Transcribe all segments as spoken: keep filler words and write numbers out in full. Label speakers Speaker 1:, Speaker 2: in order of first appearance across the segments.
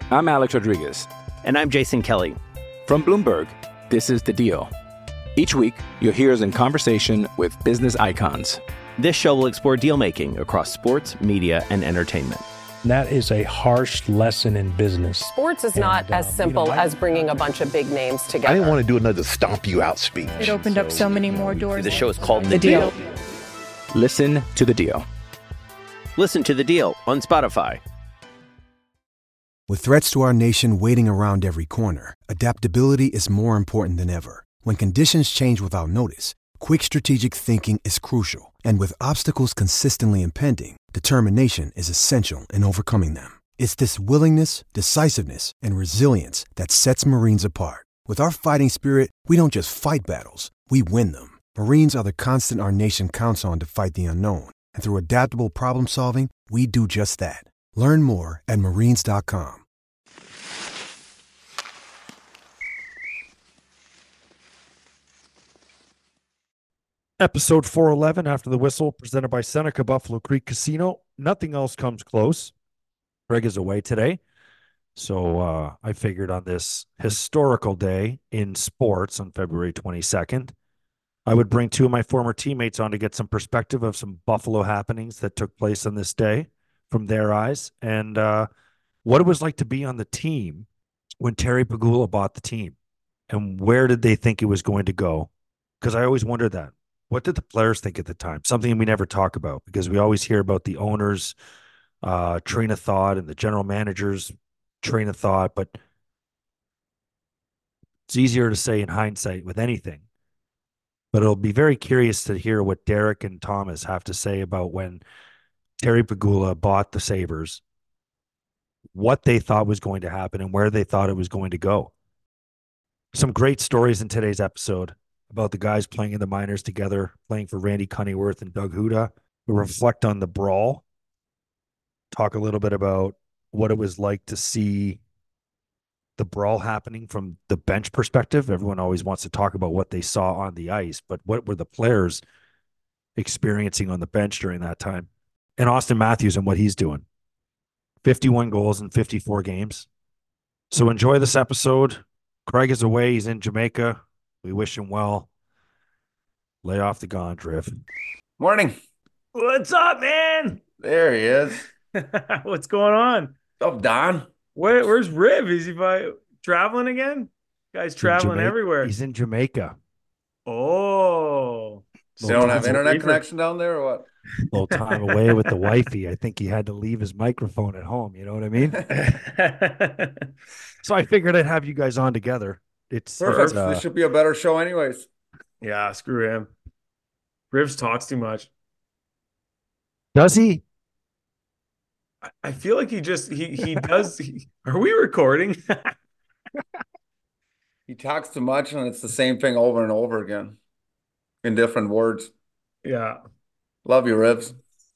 Speaker 1: I'm Alex Rodriguez.
Speaker 2: And I'm Jason Kelly.
Speaker 1: From Bloomberg, this is The Deal. Each week, you'll hear us in conversation with business icons.
Speaker 2: This show will explore deal-making across sports, media, and entertainment.
Speaker 3: That is a harsh lesson in business.
Speaker 4: Sports is not
Speaker 3: and,
Speaker 4: as
Speaker 3: um,
Speaker 4: simple
Speaker 3: you know, I,
Speaker 4: as bringing a bunch of big names together.
Speaker 5: I didn't want to do another stomp you out speech.
Speaker 6: It opened so, up so many more doors.
Speaker 2: The show is called The,
Speaker 6: the
Speaker 2: deal.
Speaker 6: deal.
Speaker 1: Listen to The Deal.
Speaker 2: Listen to The Deal on Spotify.
Speaker 7: With threats to our nation waiting around every corner, adaptability is more important than ever. When conditions change without notice, quick strategic thinking is crucial. And with obstacles consistently impending, determination is essential in overcoming them. It's this willingness, decisiveness, and resilience that sets Marines apart. With our fighting spirit, we don't just fight battles, we win them. Marines are the constant our nation counts on to fight the unknown. And through adaptable problem solving, we do just that. Learn more at marines dot com.
Speaker 3: Episode four eleven, After the Whistle, presented by Seneca Buffalo Creek Casino. Nothing else comes close. Greg is away today, so uh, I figured on this historical day in sports on February twenty-second, I would bring two of my former teammates on to get some perspective of some Buffalo happenings that took place on this day from their eyes, and uh, what it was like to be on the team when Terry Pegula bought the team, and where did they think it was going to go? Because I always wondered that. What did the players think at the time? Something we never talk about, because we always hear about the owner's uh, train of thought and the general manager's train of thought, but it's easier to say in hindsight with anything. But it'll be very curious to hear what Derek and Thomas have to say about when Terry Pegula bought the Sabres, what they thought was going to happen and where they thought it was going to go. Some great stories in today's episode about the guys playing in the minors together, playing for Randy Cunneyworth and Doug Huda. We reflect on the brawl, talk a little bit about what it was like to see the brawl happening from the bench perspective. Everyone always wants to talk about what they saw on the ice, but what were the players experiencing on the bench during that time? And Austin Matthews and what he's doing. fifty-one goals in fifty-four games. So enjoy this episode. Craig is away. He's in Jamaica. We wish him well. Lay off the gaunt, Riff.
Speaker 8: Morning.
Speaker 9: What's up, man?
Speaker 8: There he is.
Speaker 9: What's going on?
Speaker 8: What's up, Don?
Speaker 9: Where, where's Riv? Is he by, traveling again? Guy's traveling
Speaker 3: Jamaica.
Speaker 9: everywhere.
Speaker 3: He's in Jamaica.
Speaker 9: Oh.
Speaker 8: So you don't have internet connection down there or what?
Speaker 3: A little time away with the wifey. I think he had to leave his microphone at home. You know what I mean? So I figured I'd have you guys on together. It's
Speaker 8: perfect.
Speaker 3: Uh,
Speaker 8: this should be a better show anyways.
Speaker 9: Yeah, screw him. Rivs talks too much.
Speaker 3: Does he?
Speaker 9: I, I feel like he just, he he does. he, are we recording?
Speaker 8: He talks too much and it's the same thing over and over again in different words.
Speaker 9: Yeah.
Speaker 8: Love you, Rivs.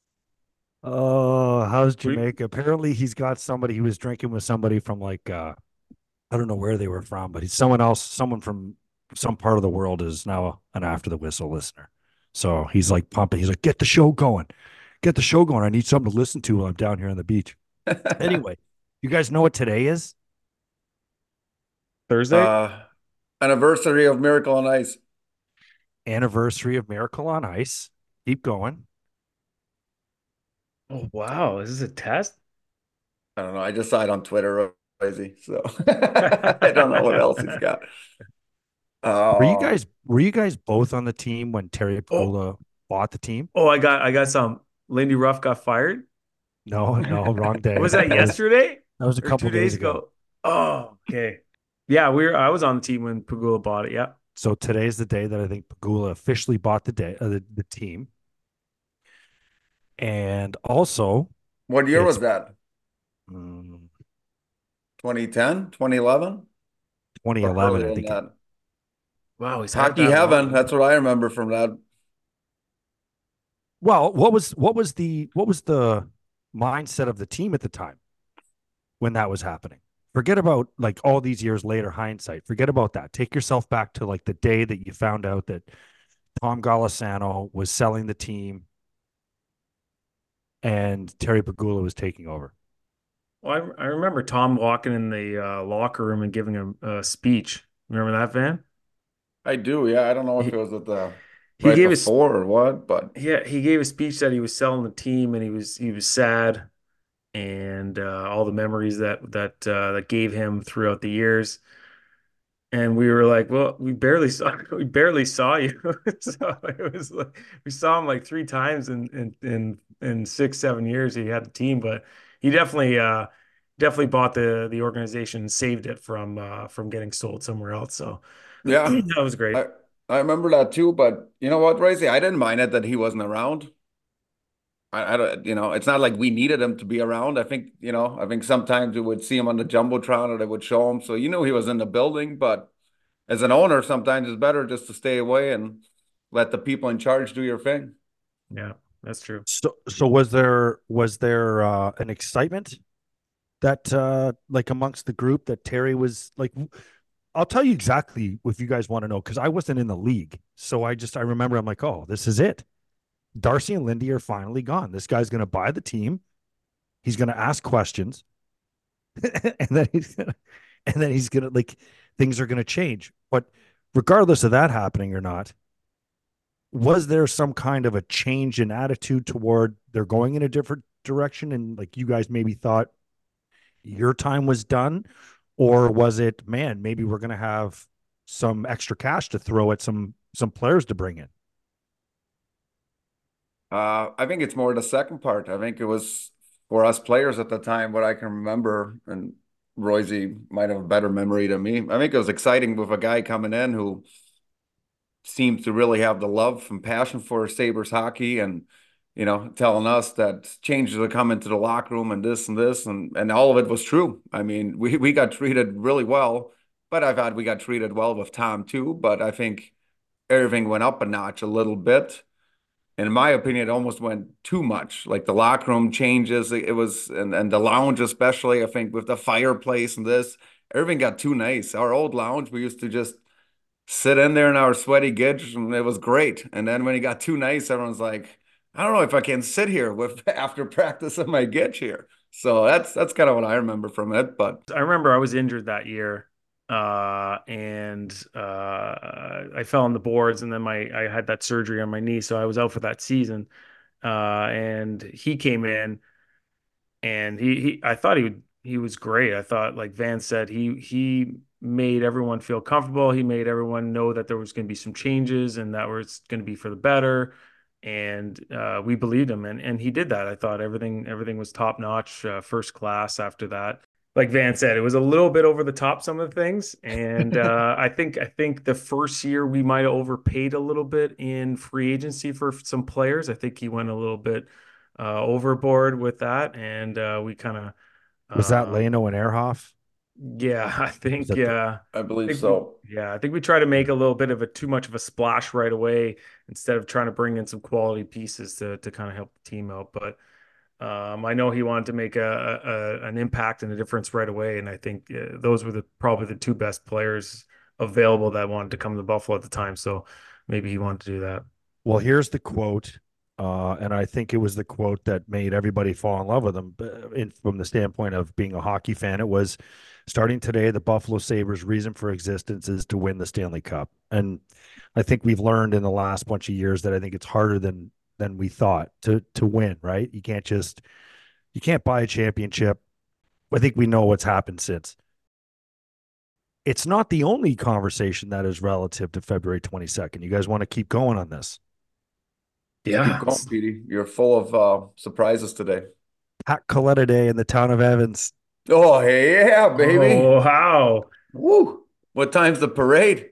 Speaker 3: Oh, how's Jamaica? Apparently he's got somebody, he was drinking with somebody from like, uh, I don't know where they were from, but he's someone else, someone from some part of the world is now an After the Whistle listener. So he's like pumping. He's like, get the show going. Get the show going. I need something to listen to while I'm down here on the beach. Anyway, you guys know what today is?
Speaker 9: Thursday?
Speaker 8: Uh, anniversary of Miracle on Ice.
Speaker 3: Anniversary of Miracle on Ice. Keep going.
Speaker 9: Oh, wow. Is this a test?
Speaker 8: I don't know. I just saw it on Twitter. Crazy, so I don't know what else he's got. Uh,
Speaker 3: were you guys were you guys both on the team when Terry Pegula oh. bought the team?
Speaker 9: Oh, I got I got some. Lindy Ruff got fired.
Speaker 3: No, no, wrong day.
Speaker 9: Was that yesterday?
Speaker 3: That was a couple
Speaker 9: two days,
Speaker 3: days ago.
Speaker 9: ago. Oh, okay. Yeah, we were. I was on the team when Pegula bought it. Yeah.
Speaker 3: So today's the day that I think Pegula officially bought the day uh, the, the team. And also,
Speaker 8: what year was that?
Speaker 3: Um,
Speaker 8: twenty ten, twenty eleven
Speaker 3: twenty eleven, I think.
Speaker 8: That.
Speaker 9: Wow, he's
Speaker 8: hockey heaven. Long. That's what I remember from that.
Speaker 3: Well, what was what was the what was the mindset of the team at the time when that was happening? Forget about like all these years later, hindsight. Forget about that. Take yourself back to like the day that you found out that Tom Golisano was selling the team and Terry Pegula was taking over.
Speaker 9: Well, I, I remember Tom walking in the uh, locker room and giving a, a speech. Remember that, Van?
Speaker 8: I do, yeah. I don't know if it
Speaker 9: He,
Speaker 8: was at the
Speaker 9: he
Speaker 8: right
Speaker 9: gave us
Speaker 8: before or what, but
Speaker 9: yeah, he gave a speech that he was selling the team and he was he was sad and uh, all the memories that that uh, that gave him throughout the years. And we were like, well, we barely saw we barely saw you. So it was like we saw him like three times in in in in six, seven years he had the team, but he definitely uh definitely bought the the organization and saved it from uh from getting sold somewhere else. So
Speaker 8: yeah,
Speaker 9: that was great.
Speaker 8: I I remember that too. But you know what, Royce? I didn't mind it that he wasn't around. I, I don't, you know, it's not like we needed him to be around. I think, you know, I think sometimes we would see him on the jumbotron or they would show him, so you knew he was in the building. But as an owner, sometimes it's better just to stay away and let the people in charge do your thing.
Speaker 9: Yeah, that's true.
Speaker 3: So, so was there was there uh, an excitement that uh, like amongst the group that Terry was like? I'll tell you exactly if you guys want to know because I wasn't in the league, so I just I remember I'm like, oh, this is it. Darcy and Lindy are finally gone. This guy's going to buy the team. He's going to ask questions, and then he's gonna, and then he's going to like things are going to change. But regardless of that happening or not, was there some kind of a change in attitude toward they're going in a different direction, and like you guys maybe thought your time was done, or was it, man, maybe we're going to have some extra cash to throw at some some players to bring in?
Speaker 8: Uh, I think it's more the second part. I think it was for us players at the time, what I can remember, and Royce might have a better memory than me. I think it was exciting with a guy coming in who seems to really have the love and passion for Sabres hockey and, you know, telling us that changes are coming to the locker room and this and this. And, and all of it was true. I mean, we, we got treated really well, but I thought we got treated well with Tom too. But I think everything went up a notch a little bit. In my opinion, it almost went too much. Like the locker room changes, it was, and, and the lounge especially, I think with the fireplace and this, everything got too nice. Our old lounge, we used to just sit in there in our sweaty gitch, and it was great. And then when it got too nice, everyone's like, I don't know if I can sit here with after practice in my gitch here. So that's that's kind of what I remember from it. But
Speaker 9: I remember I was injured that year, uh, and uh, I fell on the boards, and then my I had that surgery on my knee, so I was out for that season. Uh, and he came in, and he he I thought he would he was great. I thought, like Van said, he he made everyone feel comfortable. He made everyone know that there was going to be some changes and that was going to be for the better. And uh, we believed him, and and he did that. I thought everything everything was top notch, uh, first class. After that, like Van said, it was a little bit over the top some of the things, and uh, I think I think the first year we might have overpaid a little bit in free agency for some players. I think he went a little bit uh, overboard with that, and uh, we kind of
Speaker 3: Was that
Speaker 9: um,
Speaker 3: Leno and Ehrhoff?
Speaker 9: yeah, I
Speaker 3: Was
Speaker 9: think
Speaker 3: that the,
Speaker 9: yeah,
Speaker 8: I
Speaker 9: I
Speaker 8: believe
Speaker 9: think we
Speaker 8: so.
Speaker 9: yeah, I think we try to make a little bit of a too much of a splash right away instead of trying to bring in some quality pieces to to kind of help the team out. But um, I know he wanted to make a, a an impact and a difference right away, and I think uh, those were the probably the two best players available that wanted to come to Buffalo at the time. So maybe he wanted to do that.
Speaker 3: well, here's the quote. Uh, and I think it was the quote that made everybody fall in love with him uh, in, from the standpoint of being a hockey fan. It was, starting today, the Buffalo Sabres' reason for existence is to win the Stanley Cup. And I think we've learned in the last bunch of years that I think it's harder than than we thought to to win, right? You can't just you can't buy a championship. I think we know what's happened since. It's not the only conversation that is relative to February twenty-second. You guys want to keep going on this?
Speaker 8: Keep
Speaker 9: Yeah.
Speaker 8: going, Petey. You're full of uh, surprises today.
Speaker 3: Pat Coletta Day in the town of Evans.
Speaker 8: Oh, hey, yeah, baby.
Speaker 9: Oh, wow.
Speaker 8: Woo. What time's the parade?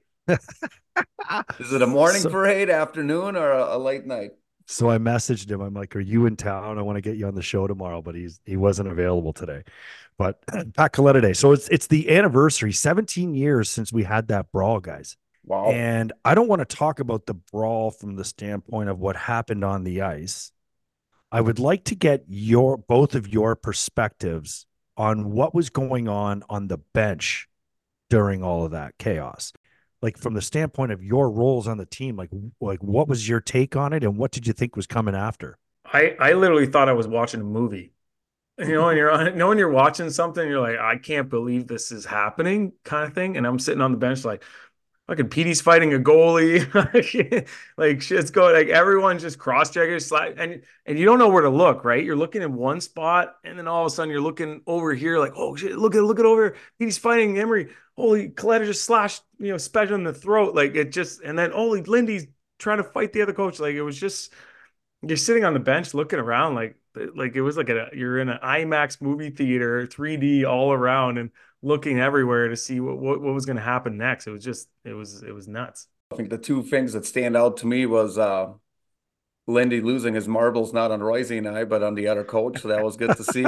Speaker 8: Is it a morning
Speaker 3: So,
Speaker 8: parade, afternoon, or a, a late night?
Speaker 3: so I messaged him. I'm like, "Are you in town? I want to get you on the show tomorrow," but he's he wasn't available today. But Pat Coletta Day. So it's it's the anniversary, seventeen years since we had that brawl, guys.
Speaker 8: Wow.
Speaker 3: And I don't want to talk about the brawl from the standpoint of what happened on the ice. I would like to get your both of your perspectives on what was going on on the bench during all of that chaos. Like from the standpoint of your roles on the team, like like what was your take on it and what did you think was coming after?
Speaker 9: I I literally thought I was watching a movie. You know, when you're on, you know, when you're watching something, you're like, I can't believe this is happening, kind of thing. And I'm sitting on the bench, like, fucking Petey's fighting a goalie, like shit's going, like everyone's just cross checking, slide, and and you don't know where to look, right? You're looking in one spot, and then all of a sudden you're looking over here, like, oh shit, look at look at over, Petey's fighting Emery. Holy, Coletta just slashed, you know, special in the throat, like it just, and then holy, Lindy's trying to fight the other coach, like it was just you're sitting on the bench looking around like like it was like a you're in an IMAX movie theater, three D all around and looking everywhere to see what what, what was going to happen next. It was just it was it was nuts.
Speaker 8: I think the two things that stand out to me was uh Lindy losing his marbles, not on Royce and I, but on the other coach. So that was good to see.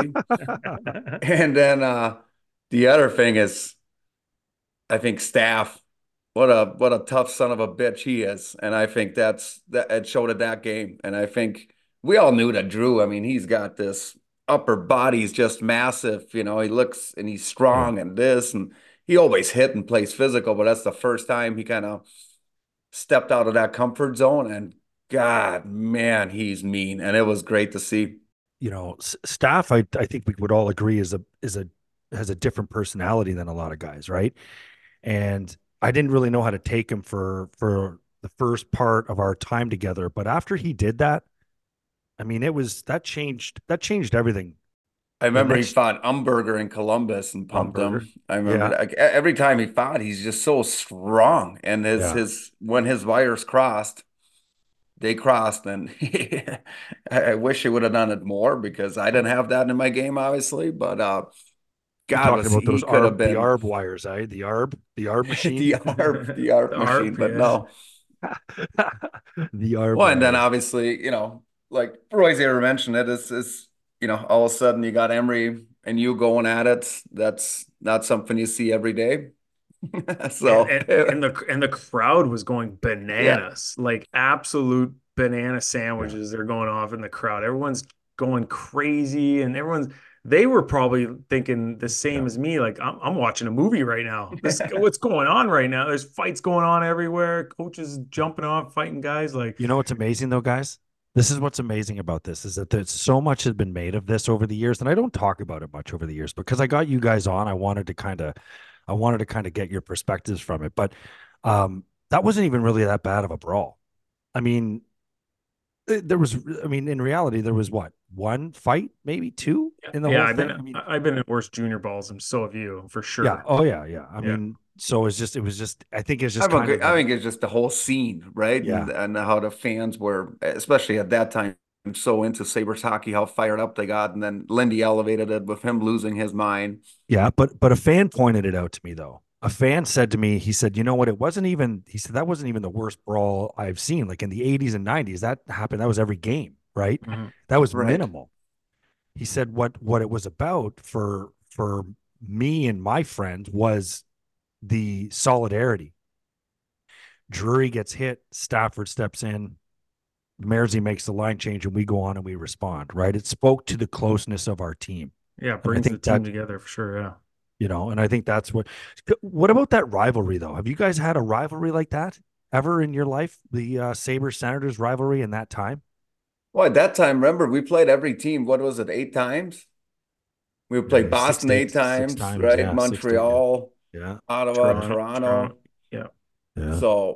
Speaker 8: And then uh the other thing is I think Staff, what a what a tough son of a bitch he is. And I think that's that it showed at that game. And I think we all knew that Drew, I mean, he's got this upper body's just massive. You know, he looks and he's strong and this, and he always hit and plays physical, but that's the first time he kind of stepped out of that comfort zone. And God, man, he's mean. And it was great to see.
Speaker 3: You know, Staff, I I think we would all agree is a is a has a different personality than a lot of guys, right? And I didn't really know how to take him for for the first part of our time together, but after he did that, I mean, it was that changed that changed everything.
Speaker 8: I remember he fought Umberger in Columbus and pumped Umberger. him. I remember
Speaker 3: yeah.
Speaker 8: like, every time he fought, he's just so strong. And his yeah. his when his wires crossed, they crossed, and he, I wish he would have done it more because I didn't have that in my game, obviously. But uh, God, was,
Speaker 3: about
Speaker 8: he
Speaker 3: those
Speaker 8: could
Speaker 3: arb,
Speaker 8: have been
Speaker 3: the A R B wires, eh? The A R B, the A R B machine,
Speaker 8: the A R B, the A R B
Speaker 9: The
Speaker 8: machine.
Speaker 9: A R B,
Speaker 8: but
Speaker 9: yes.
Speaker 8: no,
Speaker 3: the A R B.
Speaker 8: Well, and then obviously, you know, like Royce ever mentioned it, is is you know, all of a sudden you got Emery and you going at it. That's not something you see every day. So
Speaker 9: and, and, and the and the crowd was going bananas, yeah. like absolute banana sandwiches. Yeah. They're going off in the crowd. Everyone's going crazy, and everyone's they were probably thinking the same yeah. as me. Like I'm, I'm watching a movie right now. This what's going on right now. There's fights going on everywhere. Coaches jumping off, fighting guys. Like
Speaker 3: you know what's amazing though, guys. This is what's amazing about this is that there's so much has been made of this over the years, and I don't talk about it much over the years because I got you guys on. I wanted to kind of, I wanted to kind of get your perspectives from it, but um, that wasn't even really that bad of a brawl. I mean, there was, I mean, in reality, there was what one fight, maybe two in the
Speaker 9: yeah,
Speaker 3: whole
Speaker 9: I've
Speaker 3: thing.
Speaker 9: been,
Speaker 3: I mean,
Speaker 9: I've been in worse junior balls, and so have you for sure.
Speaker 3: Yeah. Oh yeah, yeah. I
Speaker 9: yeah.
Speaker 3: mean. So it's just, it was just, I think it's just,
Speaker 8: I,
Speaker 3: kind
Speaker 8: think,
Speaker 3: of,
Speaker 8: I think it's just the whole scene, right?
Speaker 3: Yeah.
Speaker 8: And, and how the fans were, especially at that time, so into Sabres hockey, how fired up they got. And then Lindy elevated it with him losing his mind.
Speaker 3: Yeah. But, but a fan pointed it out to me though. A fan said to me, he said, you know what? It wasn't even, he said, that wasn't even the worst brawl I've seen. Like in the eighties and nineties, that happened. That was every game, right? Mm-hmm. That was right. minimal. He said, what, what it was about for, for me and my friend was the solidarity. Drury gets hit, Stafford steps in, Mersey makes the line change, and we go on and we respond, right? It spoke to the closeness of our team.
Speaker 9: Yeah, brings the team
Speaker 3: that,
Speaker 9: together for sure, yeah.
Speaker 3: You know, and I think that's what – what about that rivalry, though? Have you guys had a rivalry like that ever in your life, the uh, Sabres-Senators rivalry in that time?
Speaker 8: Well, at that time, remember, we played every team, what was it, eight times? We played yeah, Boston six, eight, eight times, times, right? Yeah, Montreal.
Speaker 3: Yeah,
Speaker 8: Ottawa, Toronto, Toronto.
Speaker 9: Toronto. Yeah.
Speaker 3: yeah.
Speaker 8: So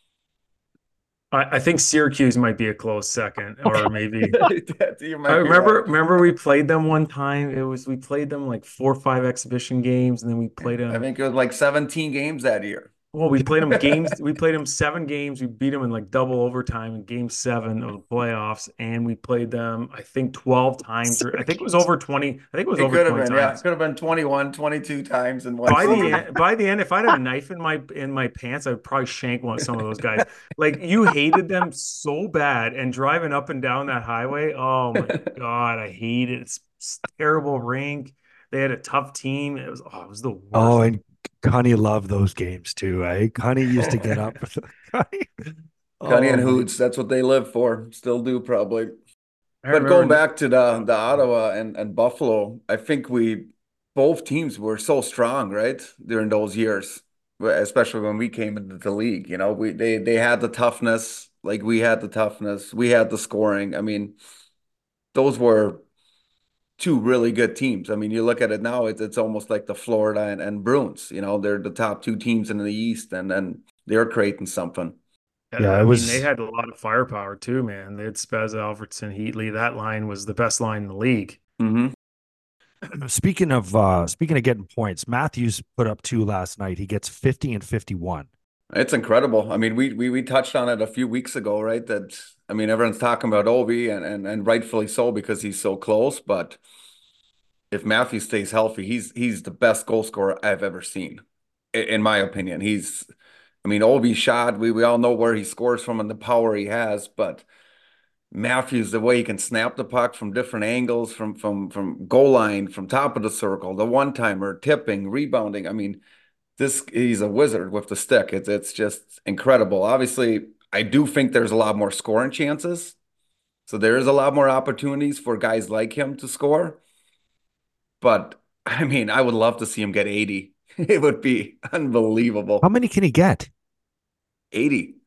Speaker 9: I, I think Syracuse might be a close second, or maybe
Speaker 8: I
Speaker 9: remember
Speaker 8: right.
Speaker 9: remember we played them one time. It was we played them like four or five exhibition games, and then we played them.
Speaker 8: I think it was like seventeen games that year.
Speaker 9: Well, we played them games. We played them seven games. We beat them in like double overtime in game seven of the playoffs, and we played them, I think, twelve times. Or I think it was over twenty. I think it was
Speaker 8: it
Speaker 9: over
Speaker 8: could
Speaker 9: twenty
Speaker 8: have been,
Speaker 9: times.
Speaker 8: Yeah, it could have been twenty-one, twenty-two times in one
Speaker 9: by
Speaker 8: season.
Speaker 9: the end, by the end, if I had a knife in my in my pants, I would probably shank one some of those guys. Like you hated them so bad, and driving up and down that highway. Oh my god, I hate it. It's, it's terrible rink. They had a tough team. It was oh, it was the worst.
Speaker 3: Oh, and Connie loved those games too, eh? Connie used to get up with Connie.
Speaker 8: Connie oh, and Hoots, that's what they live for. Still do probably.
Speaker 9: I
Speaker 8: but going back to the the Ottawa and, and Buffalo, I think we both teams were so strong, right? During those years, especially when we came into the league. You know, we they they had the toughness, like we had the toughness, we had the scoring. I mean, those were two really good teams. I mean, you look at it now, it's it's almost like the Florida and, and Bruins. You know, they're the top two teams in the East, and then they're creating something.
Speaker 3: Yeah,
Speaker 9: I
Speaker 3: it
Speaker 9: mean, they
Speaker 3: was.
Speaker 9: had a lot of firepower too, man. They had Spez, Alfredson, Heatley. That line was the best line in the league.
Speaker 8: Mm-hmm.
Speaker 3: Speaking of uh speaking of getting points, Matthews put up two last night. He gets fifty and fifty-one.
Speaker 8: It's incredible. I mean, we we we touched on it a few weeks ago, right? That I mean, everyone's talking about Ovi, and and and rightfully so because he's so close. But if Matthews stays healthy, he's he's the best goal scorer I've ever seen, in my opinion. He's, I mean, Ovi shot. We we all know where he scores from and the power he has, but Matthews, the way he can snap the puck from different angles, from from from goal line, from top of the circle, the one timer, tipping, rebounding. I mean, this he's a wizard with the stick. It's it's just incredible. Obviously, I do think there's a lot more scoring chances. So there is a lot more opportunities for guys like him to score. But I mean, I would love to see him get eighty. It would be unbelievable.
Speaker 3: How many can he get?
Speaker 8: eighty.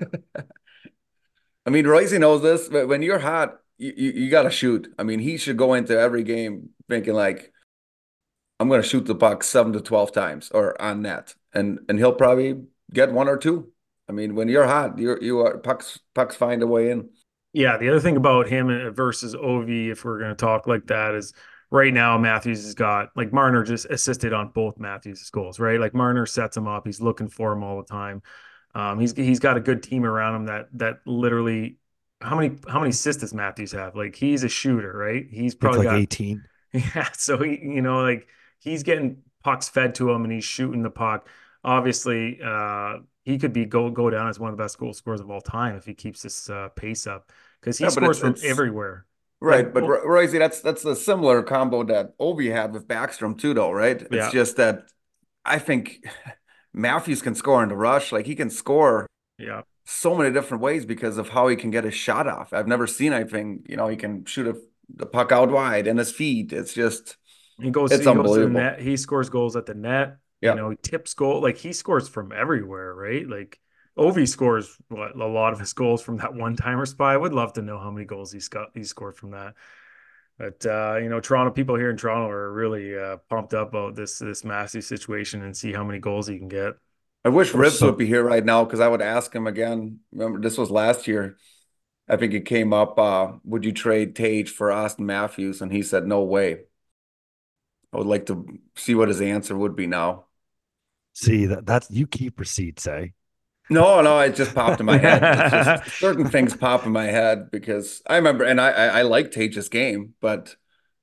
Speaker 8: I mean, Royce knows this, but when you're hot, you, you, you got to shoot. I mean, he should go into every game thinking like, I'm going to shoot the puck seven to twelve times or on net. And and he'll probably get one or two. I mean, when you're hot, you're, you are pucks, pucks find a way in.
Speaker 9: Yeah, the other thing about him versus Ovi, if we're going to talk like that, is right now Matthews has got, like, Marner just assisted on both Matthews' goals, right? Like, Marner sets him up. He's looking for him all the time. Um, he's he's got a good team around him that that literally, how many how many assists does Matthews have? Like, he's a shooter, right? He's probably
Speaker 3: It's like
Speaker 9: got
Speaker 3: eighteen.
Speaker 9: Yeah, so he, you know, like, he's getting pucks fed to him and he's shooting the puck. Obviously, uh, he could be go go down as one of the best goal scorers of all time if he keeps this uh, pace up because he
Speaker 8: Yeah, but
Speaker 9: scores
Speaker 8: it's,
Speaker 9: from
Speaker 8: it's
Speaker 9: everywhere.
Speaker 8: right.
Speaker 9: Like,
Speaker 8: But
Speaker 9: well,
Speaker 8: Royce, that's that's a similar combo that Ovi had with Backstrom too, though, right? It's
Speaker 9: yeah,
Speaker 8: just that I think Matthews can score in the rush. Like he can score
Speaker 9: yeah.
Speaker 8: so many different ways because of how he can get his shot off. I've never seen anything, you know, he can shoot a, the puck out wide and his feet. It's just,
Speaker 9: He goes,
Speaker 8: it's
Speaker 9: he goes to the
Speaker 8: unbelievable.
Speaker 9: net. He scores goals at the net. You
Speaker 8: Yeah.
Speaker 9: know, he tips goal. Like, he scores from everywhere, right? Like, Ovi scores what, a lot of his goals from that one timer spot. I would love to know how many goals he's got. He scored from that. But uh, you know, Toronto people here in Toronto are really uh, pumped up about this this massive situation and see how many goals he can get.
Speaker 8: I wish Ribs
Speaker 3: So-
Speaker 8: would be here right now because I would ask him again. Remember, this was last year. I think it came up, uh, would you trade Tage for Austin Matthews? And he said, no way. I would like to see what his answer would be now.
Speaker 3: See that that's you keep receipts, eh?
Speaker 8: No, no, it just popped in my head. It's just certain things pop in my head because I remember, and I, I, I like Tage's game, but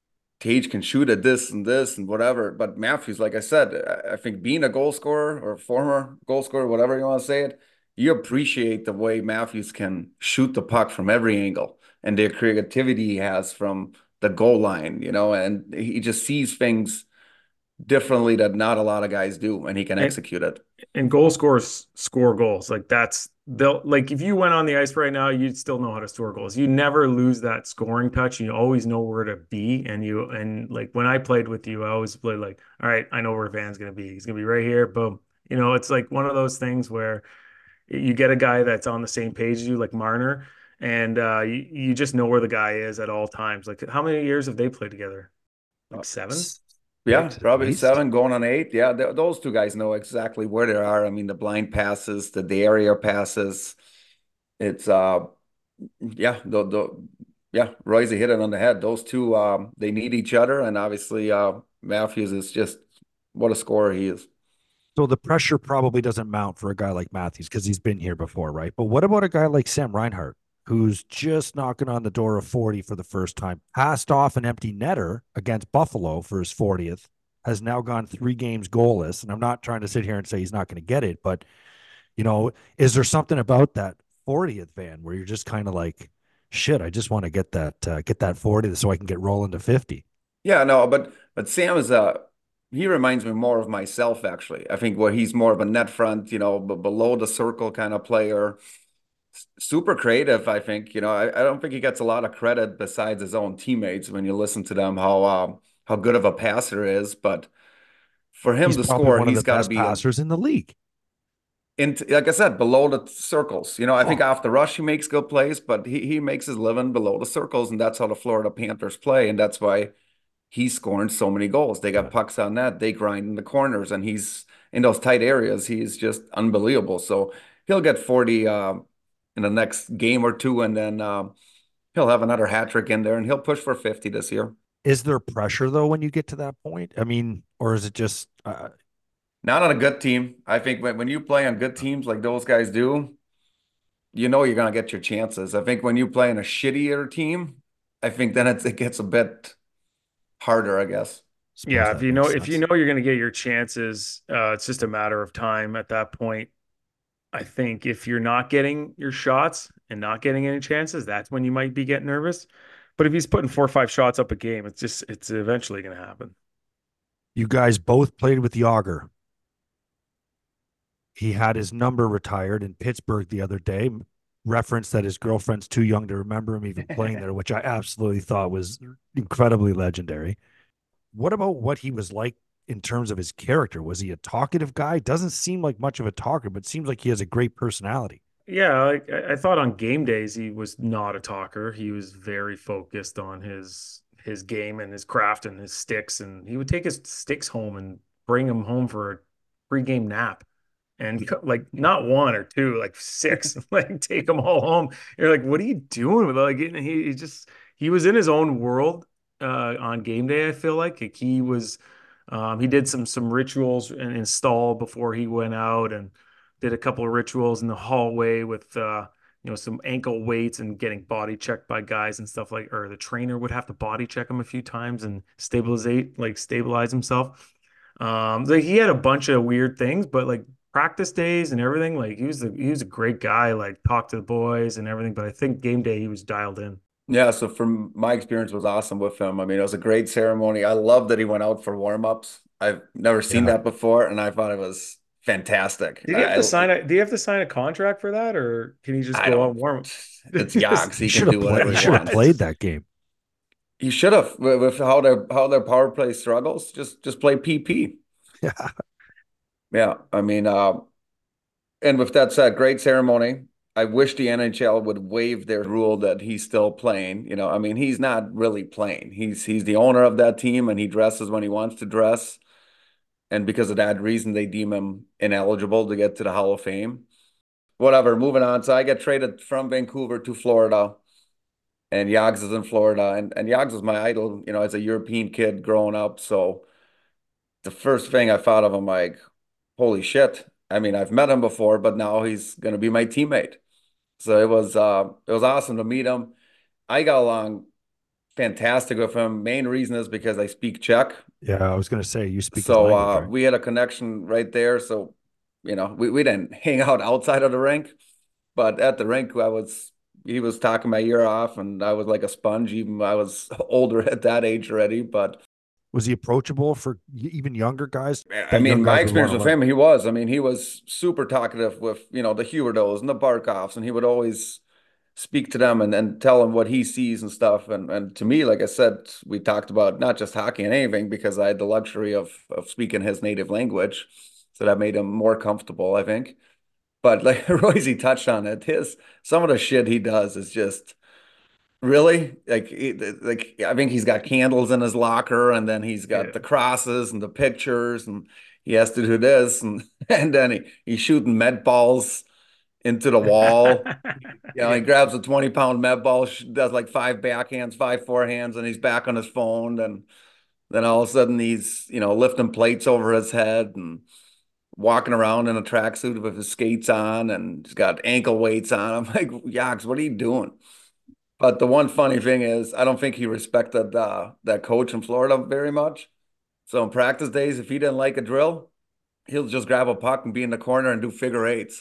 Speaker 8: Tage can shoot at this and this and whatever. But Matthews, like I said, I, I think being a goal scorer or former goal scorer, whatever you want to say it, you appreciate the way Matthews can shoot the puck from every angle and the creativity he has from the goal line, you know, and he just sees things differently that not a lot of guys do, and he can
Speaker 9: And-
Speaker 8: execute it.
Speaker 9: And goal scorers score goals. Like, that's they'll like if you went on the ice right now, you'd still know how to score goals. You never lose that scoring touch. You always know where to be. And you and like when I played with you, I always played like, all right, I know where Van's gonna be. He's gonna be right here. Boom. You know, it's like one of those things where you get a guy that's on the same page as you, like Marner, and uh, you, you just know where the guy is at all times. Like, how many years have they played together? Like seven?
Speaker 8: Yeah,
Speaker 3: Eight, at
Speaker 8: probably
Speaker 3: least.
Speaker 8: seven going on eight. Yeah, th those two guys know exactly where they are. I mean, the blind passes, the, the area passes. It's uh, yeah, the the yeah, Royce hit it on the head. Those two, um, they need each other, and obviously, uh, Matthews is just what a scorer he is.
Speaker 3: So the pressure probably doesn't mount for a guy like Matthews because he's been here before, right? But what about a guy like Sam Reinhart, who's just knocking on the door of forty for the first time, passed off an empty netter against Buffalo for his fortieth, has now gone three games goalless. And I'm not trying to sit here and say he's not going to get it, but, you know, is there something about that fortieth, Van, where you're just kind of like, shit, I just want to get that, uh, get that forty so I can get rolling to fifty?
Speaker 8: Yeah, no, but but Sam is a he reminds me more of myself, actually. I think where he's more of a net front, you know, b below the circle kind of player. S- Super creative, I think. You know, I, I don't think he gets a lot of credit besides his own teammates when you listen to them how um how good of a passer he is. But for him
Speaker 3: He's
Speaker 8: to
Speaker 3: probably
Speaker 8: score,
Speaker 3: one of
Speaker 8: he's
Speaker 3: the
Speaker 8: got to
Speaker 3: best
Speaker 8: be a,
Speaker 3: passers in the league.
Speaker 8: in, like I said, below the circles. You know, I think
Speaker 3: Oh.
Speaker 8: off the rush he makes good plays, but he he makes his living below the circles, and that's how the Florida Panthers play, and that's why he's scoring so many goals. They got pucks on net, they grind in the corners, and he's in those tight areas. He's just unbelievable. So he'll get forty uh, in the next game or two, and then uh, he'll have another hat trick in there, and he'll push for fifty this year.
Speaker 3: Is there pressure though when you get to that point? I mean, or is it just uh...
Speaker 8: not on a good team? I think when, when you play on good teams like those guys do, you know you're going to get your chances. I think when you play in a shittier team, I think then it's, it gets a bit harder, I guess.
Speaker 9: Yeah, if you know sense. if you know you're going to get your chances, uh, it's just a matter of time at that point. I think if you're not getting your shots and not getting any chances, that's when you might be getting nervous. But if he's putting four or five shots up a game, it's just it's eventually going to happen.
Speaker 3: You guys both played with Jágr. He had his number retired in Pittsburgh the other day. Referenced that his girlfriend's too young to remember him even playing there, which I absolutely thought was incredibly legendary. What about what he was like in terms of his character? Was he a talkative guy? Doesn't seem like much of a talker, but seems like he has a great personality.
Speaker 9: Yeah, like I thought on game days he was not a talker. He was very focused on his his game and his craft and his sticks, and he would take his sticks home and bring them home for a pre-game nap. And like not one or two, like six, like take them all home. You're like, what are you doing with it? Like he, he just he was in his own world uh, on game day. I feel like, like he was, um, he did some some rituals and install before he went out, and did a couple of rituals in the hallway with uh, you know some ankle weights and getting body checked by guys and stuff like. Or the trainer would have to body check him a few times and stabilize like stabilize himself. Um, like he had a bunch of weird things, but like. Practice days and everything, like he was a, he was a great guy, like talked to the boys and everything, but I think game day he was dialed in.
Speaker 8: Yeah, so from my experience was awesome with him. I mean, it was a great ceremony. I love that he went out for warm-ups. I've never seen yeah. that before, and I thought it was fantastic.
Speaker 9: Did he have
Speaker 8: I,
Speaker 9: to sign a do you have to sign a contract for that, or can he just
Speaker 8: I
Speaker 9: go out warm?
Speaker 8: It's Jágr. He, he can do whatever
Speaker 3: he
Speaker 8: he
Speaker 3: should have
Speaker 8: wants.
Speaker 3: played that game.
Speaker 8: He should have with, with how their how their power play struggles. Just just play P P.
Speaker 3: Yeah.
Speaker 8: Yeah. I mean, uh and with that said, great ceremony. I wish the N H L would waive their rule that he's still playing. You know, I mean, he's not really playing. He's he's the owner of that team, and he dresses when he wants to dress. And because of that reason, they deem him ineligible to get to the Hall of Fame. Whatever, moving on. So I get traded from Vancouver to Florida, and Jágr is in Florida. And, and Jágr was my idol, you know, as a European kid growing up. So the first thing I thought of him, like, holy shit. I mean, I've met him before, but now he's going to be my teammate. So it was uh, it was awesome to meet him. I got along fantastic with him. Main reason is because I speak Czech.
Speaker 3: Yeah, I was going to say you speak.
Speaker 8: So
Speaker 3: language,
Speaker 8: uh,
Speaker 3: right?
Speaker 8: we had a connection right there. So, you know, we, we didn't hang out outside of the rink, but at the rink, I was he was talking my ear off, and I was like a sponge. Even I was older at that age already, but.
Speaker 3: Was he approachable for even younger guys?
Speaker 8: I mean, my experience with him, he was. I mean, he was super talkative with, you know, the Huberdeaus and the Barkovs, and he would always speak to them and, and tell them what he sees and stuff. And and to me, like I said, we talked about not just hockey and anything, because I had the luxury of of speaking his native language. So that made him more comfortable, I think. But like Royce touched on it, his some of the shit he does is just really like like I think he's got candles in his locker, and then he's got yeah. the crosses and the pictures, and he has to do this, and and then he, he's shooting med balls into the wall. You know, he grabs a twenty pound med ball, does like five backhands, five forehands, and he's back on his phone. And then all of a sudden he's, you know, lifting plates over his head and walking around in a tracksuit with his skates on, and he's got ankle weights on. I'm like, Jágr, what are you doing? But the one funny thing is, I don't think he respected uh, that coach in Florida very much. So in practice days, if he didn't like a drill, he'll just grab a puck and be in the corner and do figure eights.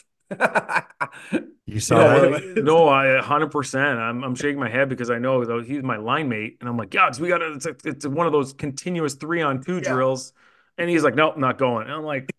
Speaker 3: You saw
Speaker 9: yeah,
Speaker 3: that?
Speaker 9: No, I one hundred percent. I'm I'm shaking my head because I know though he's my line mate, and I'm like, yeah, we got to. It's, a, it's one of those continuous three on two yeah. drills, and he's like, nope, not going. And I'm like,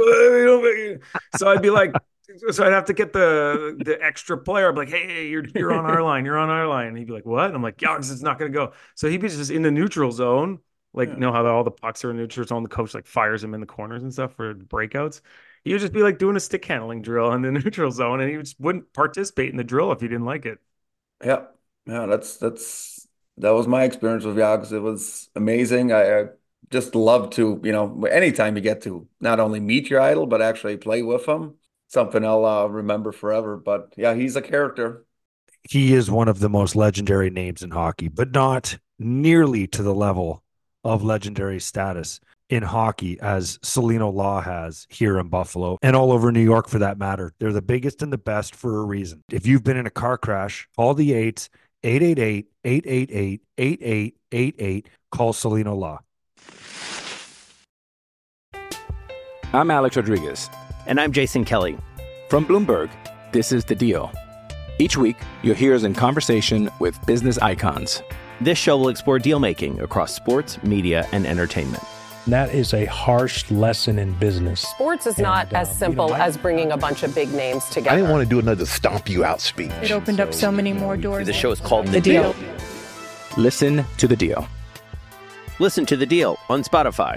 Speaker 9: so I'd be like. So I'd have to get the the extra player. I'd be like, hey, hey, you're you're on our line. You're on our line. And he'd be like, what? And I'm like, yeah, it's not going to go. So he'd be just in the neutral zone. Like, yeah. you know how all the pucks are in the neutral zone. The coach like fires him in the corners and stuff for breakouts. He would just be like doing a stick handling drill in the neutral zone. And he just wouldn't participate in the drill if he didn't like it.
Speaker 8: Yeah. Yeah, that's, that's, that was my experience with Jagrs. It was amazing. I, I just love to, you know, anytime you get to not only meet your idol, but actually play with him, something I'll uh, remember forever. But yeah, he's a character.
Speaker 3: He is one of the most legendary names in hockey, but not nearly to the level of legendary status in hockey as Celino Law has here in Buffalo and all over New York for that matter. They're the biggest and the best for a reason. If you've been in a car crash, call the eights, eight eight eight, eight eight eight, eight eight eight eight. Call Celino Law.
Speaker 1: I'm Alex Rodriguez.
Speaker 2: And I'm Jason Kelly.
Speaker 1: From Bloomberg, this is The Deal. Each week, you'll hear us in conversation with business icons.
Speaker 2: This show will explore deal making across sports, media, and entertainment.
Speaker 10: That is a harsh lesson in business.
Speaker 4: Sports is
Speaker 10: And,
Speaker 4: not as
Speaker 10: um,
Speaker 4: simple
Speaker 10: you know, I-
Speaker 4: as bringing a bunch of big names together.
Speaker 5: I didn't want to do another stomp you out speech.
Speaker 6: It opened up so many more doors.
Speaker 2: The show is called
Speaker 6: The Deal.
Speaker 1: Listen to The Deal.
Speaker 2: Listen to The Deal on Spotify.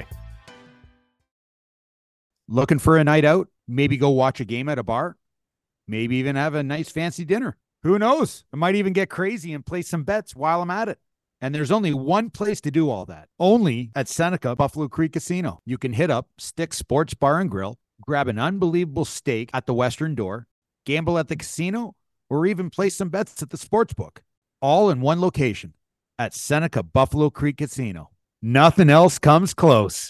Speaker 11: Looking for a night out? Maybe go watch a game at a bar? Maybe even have a nice fancy dinner. Who knows? I might even get crazy and play some bets while I'm at it. And there's only one place to do all that. Only at Seneca Buffalo Creek Casino. You can hit up Stick Sports Bar and Grill, grab an unbelievable steak at the Western Door, gamble at the casino, or even place some bets at the sports book. All in one location at Seneca Buffalo Creek Casino. Nothing else comes close.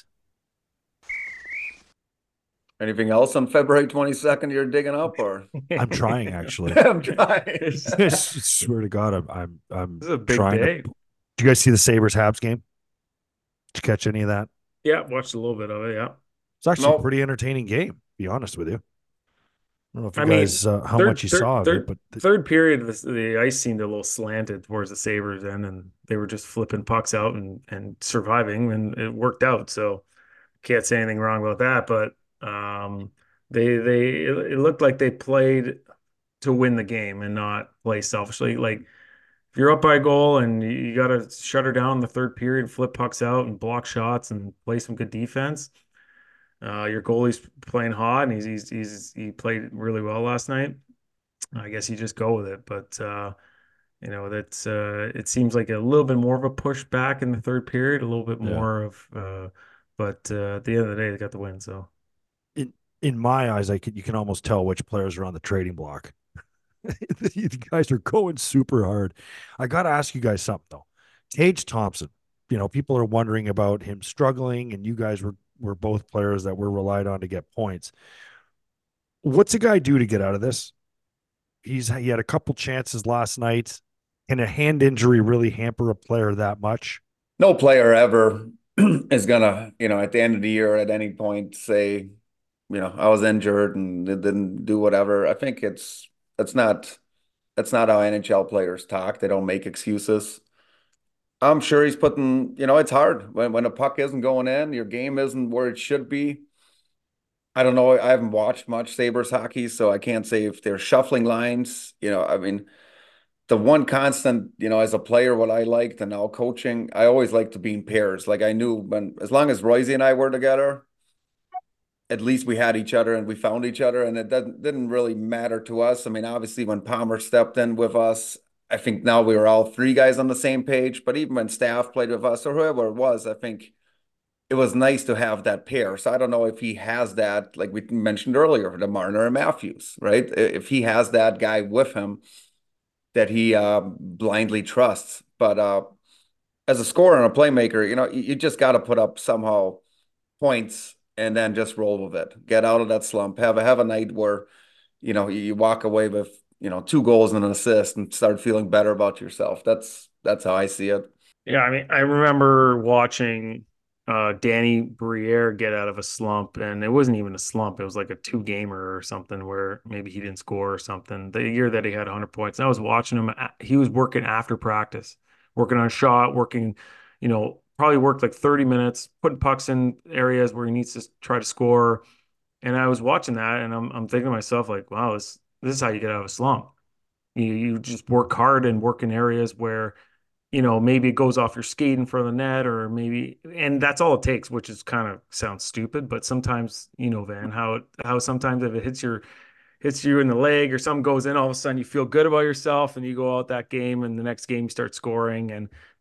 Speaker 8: Anything else on February twenty-second you're digging up, or?
Speaker 3: I'm trying, actually.
Speaker 8: I'm trying.
Speaker 3: I swear to God, I'm I'm, I'm
Speaker 9: This is a big
Speaker 3: trying
Speaker 9: day.
Speaker 3: to. Did you guys see the Sabres Habs game? Did you catch any of that?
Speaker 9: Yeah, watched a little bit of it. Yeah.
Speaker 3: It's actually
Speaker 8: Nope.
Speaker 3: a pretty entertaining game, to be honest with you. I don't know if you
Speaker 9: I mean,
Speaker 3: guys uh, how
Speaker 9: third-
Speaker 3: much you
Speaker 9: third-
Speaker 3: saw of
Speaker 9: third-
Speaker 3: it, but the,
Speaker 9: Third period, the, the ice seemed a little slanted towards the Sabres end, and they were just flipping pucks out and, and surviving, and it worked out. So can't say anything wrong about that. But um, they they it, it looked like they played to win the game and not play selfishly. Like if you're up by a goal and you, you got to shut her down in the third period, flip pucks out and block shots and play some good defense. Uh, your goalie's playing hot, and he's, he's he's he played really well last night. I guess you just go with it, but uh, you know that's uh, it seems like a little bit more of a push back in the third period, a little bit
Speaker 3: Yeah.
Speaker 9: more of, uh, but uh, at the end of the day, they got the win. So
Speaker 3: in in my eyes, I could you can almost tell which players are on the trading block. You guys are going super hard. I got to ask you guys something though. Tage Thompson, you know, people are wondering about him struggling, and you guys were were both players that were relied on to get points. What's a guy do to get out of this? He's he had a couple chances last night. Can a hand injury really hamper a player that much?
Speaker 8: No player ever is gonna, you know, at the end of the year at any point say, you know, I was injured and it didn't do whatever. I think it's it's not that's not how N H L players talk. They don't make excuses. I'm sure he's putting, you know, it's hard when when a puck isn't going in, your game isn't where it should be. I don't know. I haven't watched much Sabres hockey, so I can't say if they're shuffling lines. You know, I mean, the one constant, you know, as a player, what I liked and now coaching, I always liked to be in pairs. Like I knew when, as long as Royce and I were together, at least we had each other and we found each other, and it didn't didn't really matter to us. I mean, obviously when Palmer stepped in with us, I think now we were all three guys on the same page. But even when staff played with us or whoever it was, I think it was nice to have that pair. So I don't know if he has that, like we mentioned earlier, the Marner and Matthews, right? If he has that guy with him that he uh, blindly trusts. But uh, as a scorer and a playmaker, you know, you, you just got to put up somehow points and then just roll with it. Get out of that slump. Have a have a night where, you know, you, you walk away with, you know, two goals and an assist and start feeling better about yourself. That's that's how I see it.
Speaker 9: yeah, I mean, I remember watching uh, Danny Briere get out of a slump, and it wasn't even a slump. It was like a two gamer or something where maybe he didn't score or something. The year that he had one hundred points, and I was watching him. He was working after practice, working on a shot, working, you know, probably worked like thirty minutes, putting pucks in areas where he needs to try to score. And I was watching that, and I'm I'm thinking to myself, like, wow, this this is how you get out of a slump. You you just work hard and work in areas where, you know, maybe it goes off your skate in front of the net, or maybe, and that's all it takes, which is kind of sounds stupid, but sometimes, you know, Van, how how sometimes if it hits your hits you in the leg or something goes in, all of a sudden you feel good about yourself and you go out that game, and the next game you start scoring, and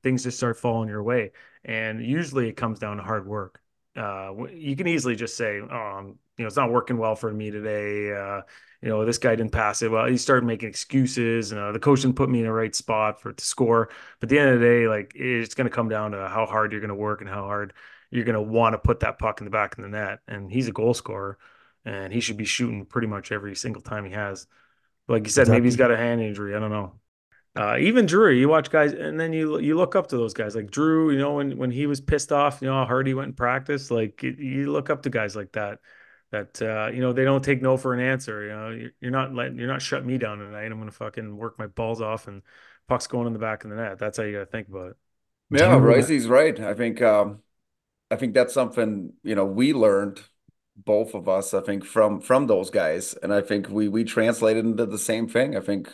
Speaker 9: things just start falling your way. And usually it comes down to hard work. Uh, you can easily just say, oh, um, you know, it's not working well for me today. Uh, you know, this guy didn't pass it well. You start making excuses. Uh, the coach didn't put me in the right spot for to score. But at the end of the day, like it's going to come down to how hard you're going to work and how hard you're going to want to put that puck in the back of the net. And he's a goal scorer, and he should be shooting pretty much every single time he has. Like you said, maybe he's got a hand injury. I don't know. Uh, even Drew, you watch guys, and then you you look up to those guys like Drew. You know, when when he was pissed off, you know how hard he went in practice. Like you look up to guys like that. That uh, you know they don't take no for an answer. You know, you're, you're not letting you're not shutting me down tonight. I'm gonna fucking work my balls off, and puck's going in the back of the net. That's how you got to think about it.
Speaker 8: Yeah, Roycey's right. I think um, I think that's something you know we learned, both of us. I think from from those guys, and I think we we translated into the same thing. I think.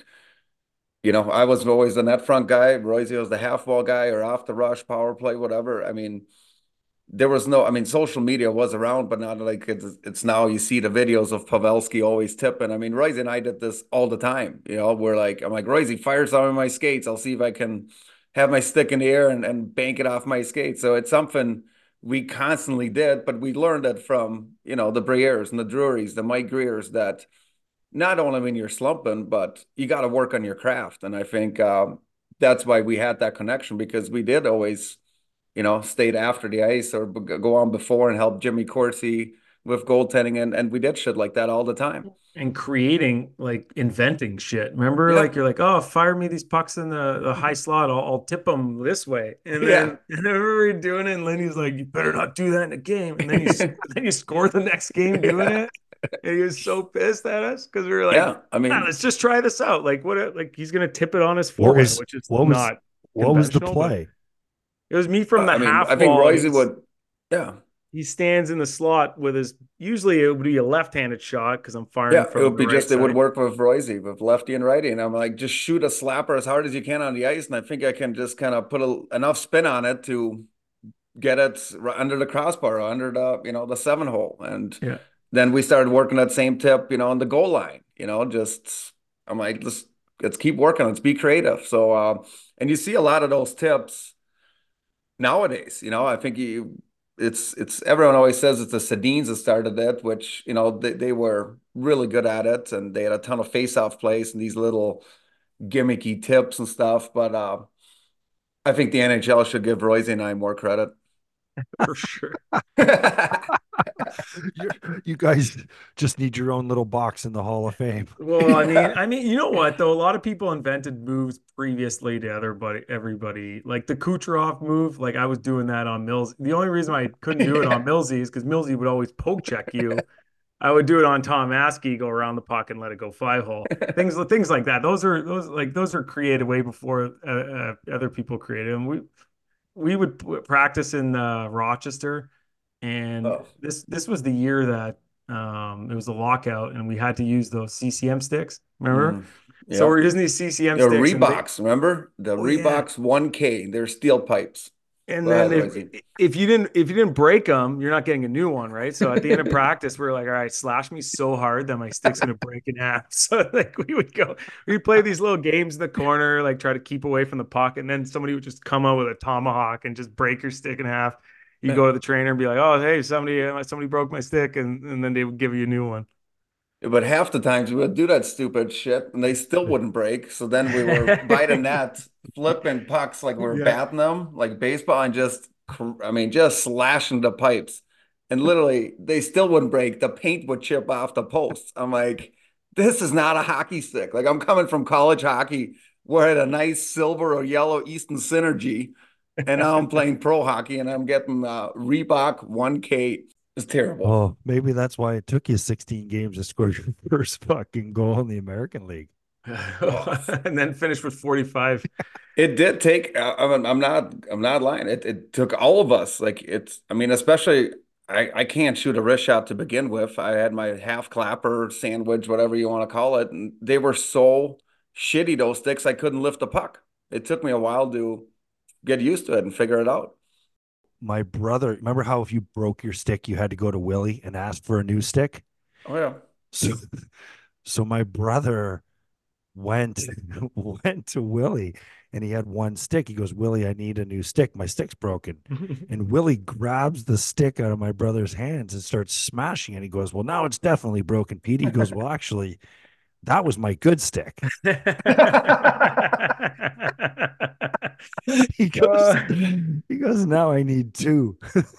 Speaker 8: You know, I was always the net front guy. Royce was the half wall guy or off the rush, power play, whatever. I mean, there was no, I mean, social media was around, but not like it's, it's now you see the videos of Pavelski always tipping. I mean, Royce and I did this all the time. You know, we're like, I'm like, Royce, fire some of my skates. I'll see if I can have my stick in the air and, and bank it off my skates. So it's something we constantly did, but we learned it from, you know, the Brières and the Drurys, the Mike Greers, that not only when you're slumping, but you got to work on your craft. And I think um, that's why we had that connection, because we did always, you know, stayed after the ice or go on before and help Jimmy Corsi with goaltending. And, and we did shit like that all the time.
Speaker 9: And creating, like inventing shit. Remember, yeah. like you're like, oh, fire me these pucks in the, the high slot. I'll, I'll tip them this way. And then, yeah. and then we were doing it. And Lenny's like, you better not do that in a game. And then you, then you score the next game doing yeah. it. And he was so pissed at us because we were like, yeah, I mean, ah, let's just try this out. Like, what? Like, he's gonna tip it on his forehead, was, which is
Speaker 3: what
Speaker 9: not.
Speaker 3: Was, what was the play?
Speaker 9: It was me from the
Speaker 8: I mean,
Speaker 9: half.
Speaker 8: I think Royce would. Yeah,
Speaker 9: he stands in the slot with his. Usually, it would be a left-handed shot because I'm firing.
Speaker 8: Yeah,
Speaker 9: from
Speaker 8: it would be
Speaker 9: right
Speaker 8: just
Speaker 9: side.
Speaker 8: It would work with Royce with lefty and righty, and I'm like, just shoot a slapper as hard as you can on the ice, and I think I can just kind of put a, enough spin on it to get it under the crossbar, under the you know the seven hole, and
Speaker 9: yeah.
Speaker 8: Then we started working that same tip, you know, on the goal line, you know, just, I'm like, let's, let's keep working. Let's be creative. So, uh, and you see a lot of those tips nowadays, you know, I think you, it's, it's, everyone always says it's the Sedins that started it, which, you know, they, they were really good at it and they had a ton of face-off plays and these little gimmicky tips and stuff. But uh, I think the N H L should give Royce and I more credit.
Speaker 9: For sure.
Speaker 3: You guys just need your own little box in the Hall of Fame.
Speaker 9: Well, I mean, I mean, you know what though? A lot of people invented moves previously to everybody, everybody. Like the Kucherov move, like I was doing that on Mills. The only reason I couldn't do it on Millsy is because Millsy would always poke check you. I would do it on Tom Askey, go around the puck and let it go five hole. Things, things like that. Those are those like those are created way before uh, uh, other people created them. We we would practice in uh, Rochester. And oh. this this was the year that um, it was a lockout, and we had to use those C C M sticks. Remember? Mm, yep. So we're using these C C M
Speaker 8: the
Speaker 9: sticks.
Speaker 8: Reeboks,
Speaker 9: they,
Speaker 8: remember the oh, Reeboks yeah. one K? They're steel pipes.
Speaker 9: And Go then ahead, if, if you didn't if you didn't break them, you're not getting a new one, right? So at the end of practice, we were like, all right, slash me so hard that my stick's gonna break in half. So like we would go, we'd play these little games in the corner, like try to keep away from the puck, and then somebody would just come out with a tomahawk and just break your stick in half. You go to the trainer and be like, "Oh, hey, somebody, somebody broke my stick," and, and then they would give you a new one.
Speaker 8: But half the times we would do that stupid shit, and they still wouldn't break. So then we were biting that, flipping pucks like we we're yeah. batting them, like baseball, and just, I mean, just slashing the pipes. And literally, they still wouldn't break. The paint would chip off the posts. I'm like, this is not a hockey stick. Like I'm coming from college hockey, where I had a nice silver or yellow Easton Synergy. And now I'm playing pro hockey and I'm getting uh, Reebok one K. It's terrible.
Speaker 3: Oh, maybe that's why it took you sixteen games to score your first fucking goal in the American League.
Speaker 9: And then finish with forty-five.
Speaker 8: It did take, uh, I'm, I'm not, I'm not lying. It, it took all of us. Like it's, I mean, especially, I, I can't shoot a wrist shot to begin with. I had my half clapper, sandwich, whatever you want to call it. And they were so shitty, those sticks, I couldn't lift the puck. It took me a while to get used to it and figure it out.
Speaker 3: My brother, remember how if you broke your stick, you had to go to Willie and ask for a new stick?
Speaker 8: Oh, yeah.
Speaker 3: So, so my brother went went to Willie, and he had one stick. He goes, Willie, I need a new stick. My stick's broken. And Willie grabs the stick out of my brother's hands and starts smashing it. He goes, well, now it's definitely broken, Pete. He goes, well, actually, that was my good stick. he goes, uh, he goes, now I need two.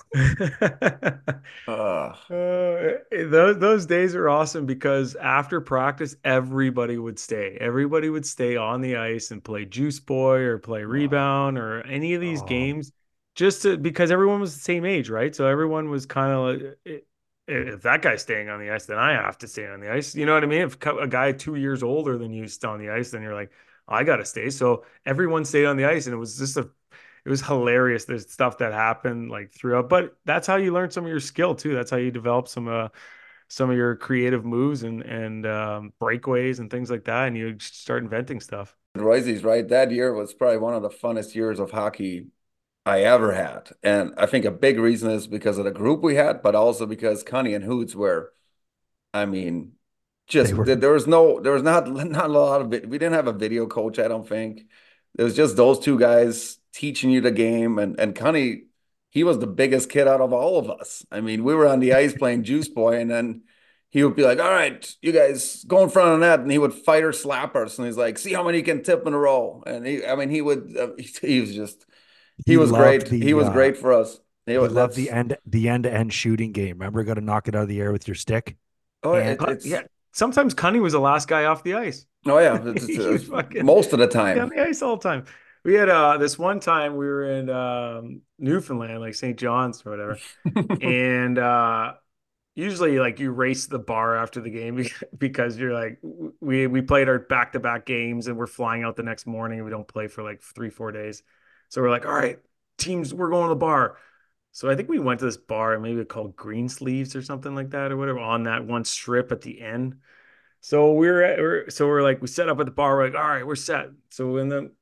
Speaker 9: uh, uh, those, those days are awesome because after practice, everybody would stay. Everybody would stay on the ice and play Juice Boy or play Rebound or any of these oh. games just to, because everyone was the same age, right? So everyone was kind of like, if that guy's staying on the ice, then I have to stay on the ice. You know what I mean? If a guy two years older than you is on the ice, then you're like, oh, I got to stay. So everyone stayed on the ice, and it was just a, it was hilarious. There's stuff that happened like throughout, but that's how you learn some of your skill too. That's how you develop some, uh, some of your creative moves and, and, um, breakaways and things like that. And you start inventing stuff.
Speaker 8: Royce's right. That year was probably one of the funnest years of hockey I ever had. And I think a big reason is because of the group we had, but also because Connie and Hoots were, I mean, just were... there was no, there was not, not a lot of it. We didn't have a video coach, I don't think. It was just those two guys teaching you the game. And, and Connie, he was the biggest kid out of all of us. I mean, we were on the ice playing Juice Boy, and then he would be like, all right, you guys go in front of that. And he would fight or slap us. And he's like, see how many you can tip in a row. And he, I mean, he would, uh, he, he was just, He, he was great. The, he was uh, great for us.
Speaker 3: He, he was, loved the end, the end to end shooting game. Remember, got to knock it out of the air with your stick.
Speaker 8: Oh, and, it, it's
Speaker 9: yeah. Sometimes Cunny was the last guy off the ice.
Speaker 8: Oh yeah, it's, it's, it's, fucking, most of the time
Speaker 9: on the ice all the time. We had uh this one time we were in um, Newfoundland, like Saint John's or whatever, and uh, usually like you race the bar after the game because you're like we we played our back to back games and we're flying out the next morning and we don't play for like three four days. So we're like, all right, teams, we're going to the bar. So I think we went to this bar, maybe called Green Sleeves or something like that or whatever, on that one strip at the end. So we're, at, we're so we're like, we set up at the bar. We're like, all right, we're set. So in the,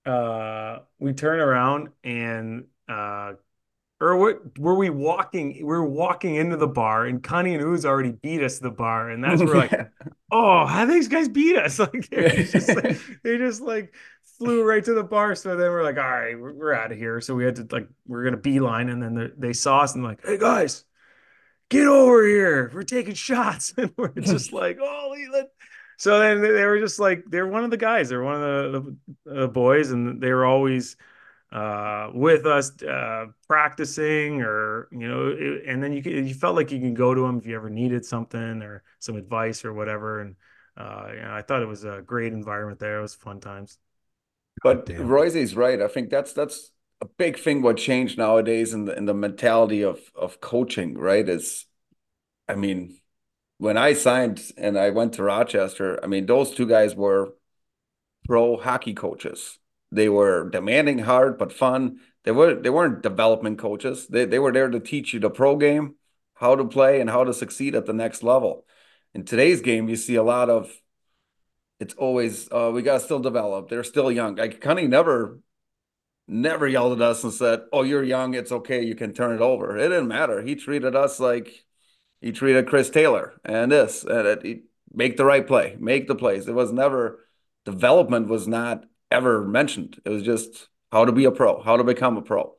Speaker 9: uh, we turn around and, uh, or what, were we walking? We were walking into the bar, and Connie and Ooze already beat us to the bar, and that's where we're like, oh, how these guys beat us? Like they just like they just like flew right to the bar. So then we're like, all right, we're, we're out of here. So we had to like we're gonna beeline, and then they saw us and like, hey guys, get over here. We're taking shots, and we're just like, oh, Leland. So then they were just like, they're one of the guys. They're one of the, the, the boys, and they were always uh with us uh practicing, or you know it, and then you you felt like you can go to them if you ever needed something or some advice or whatever. And uh you know, I thought it was a great environment there. It was fun times.
Speaker 8: But Royce's right. I think that's that's a big thing what changed nowadays in the in the mentality of of coaching, right? Is I mean, when I signed and I went to Rochester, I mean, those two guys were pro hockey coaches. They were demanding, hard but fun. They were they weren't development coaches. They they were there to teach you the pro game, how to play, and how to succeed at the next level. In today's game, you see a lot of it's always uh, we got to still develop. They're still young. Like Cunny never never yelled at us and said, "Oh, you're young. It's okay. You can turn it over." It didn't matter. He treated us like he treated Chris Taylor and this and it, it, make the right play, make the plays. It was never development was not ever mentioned. It was just how to be a pro, how to become a pro.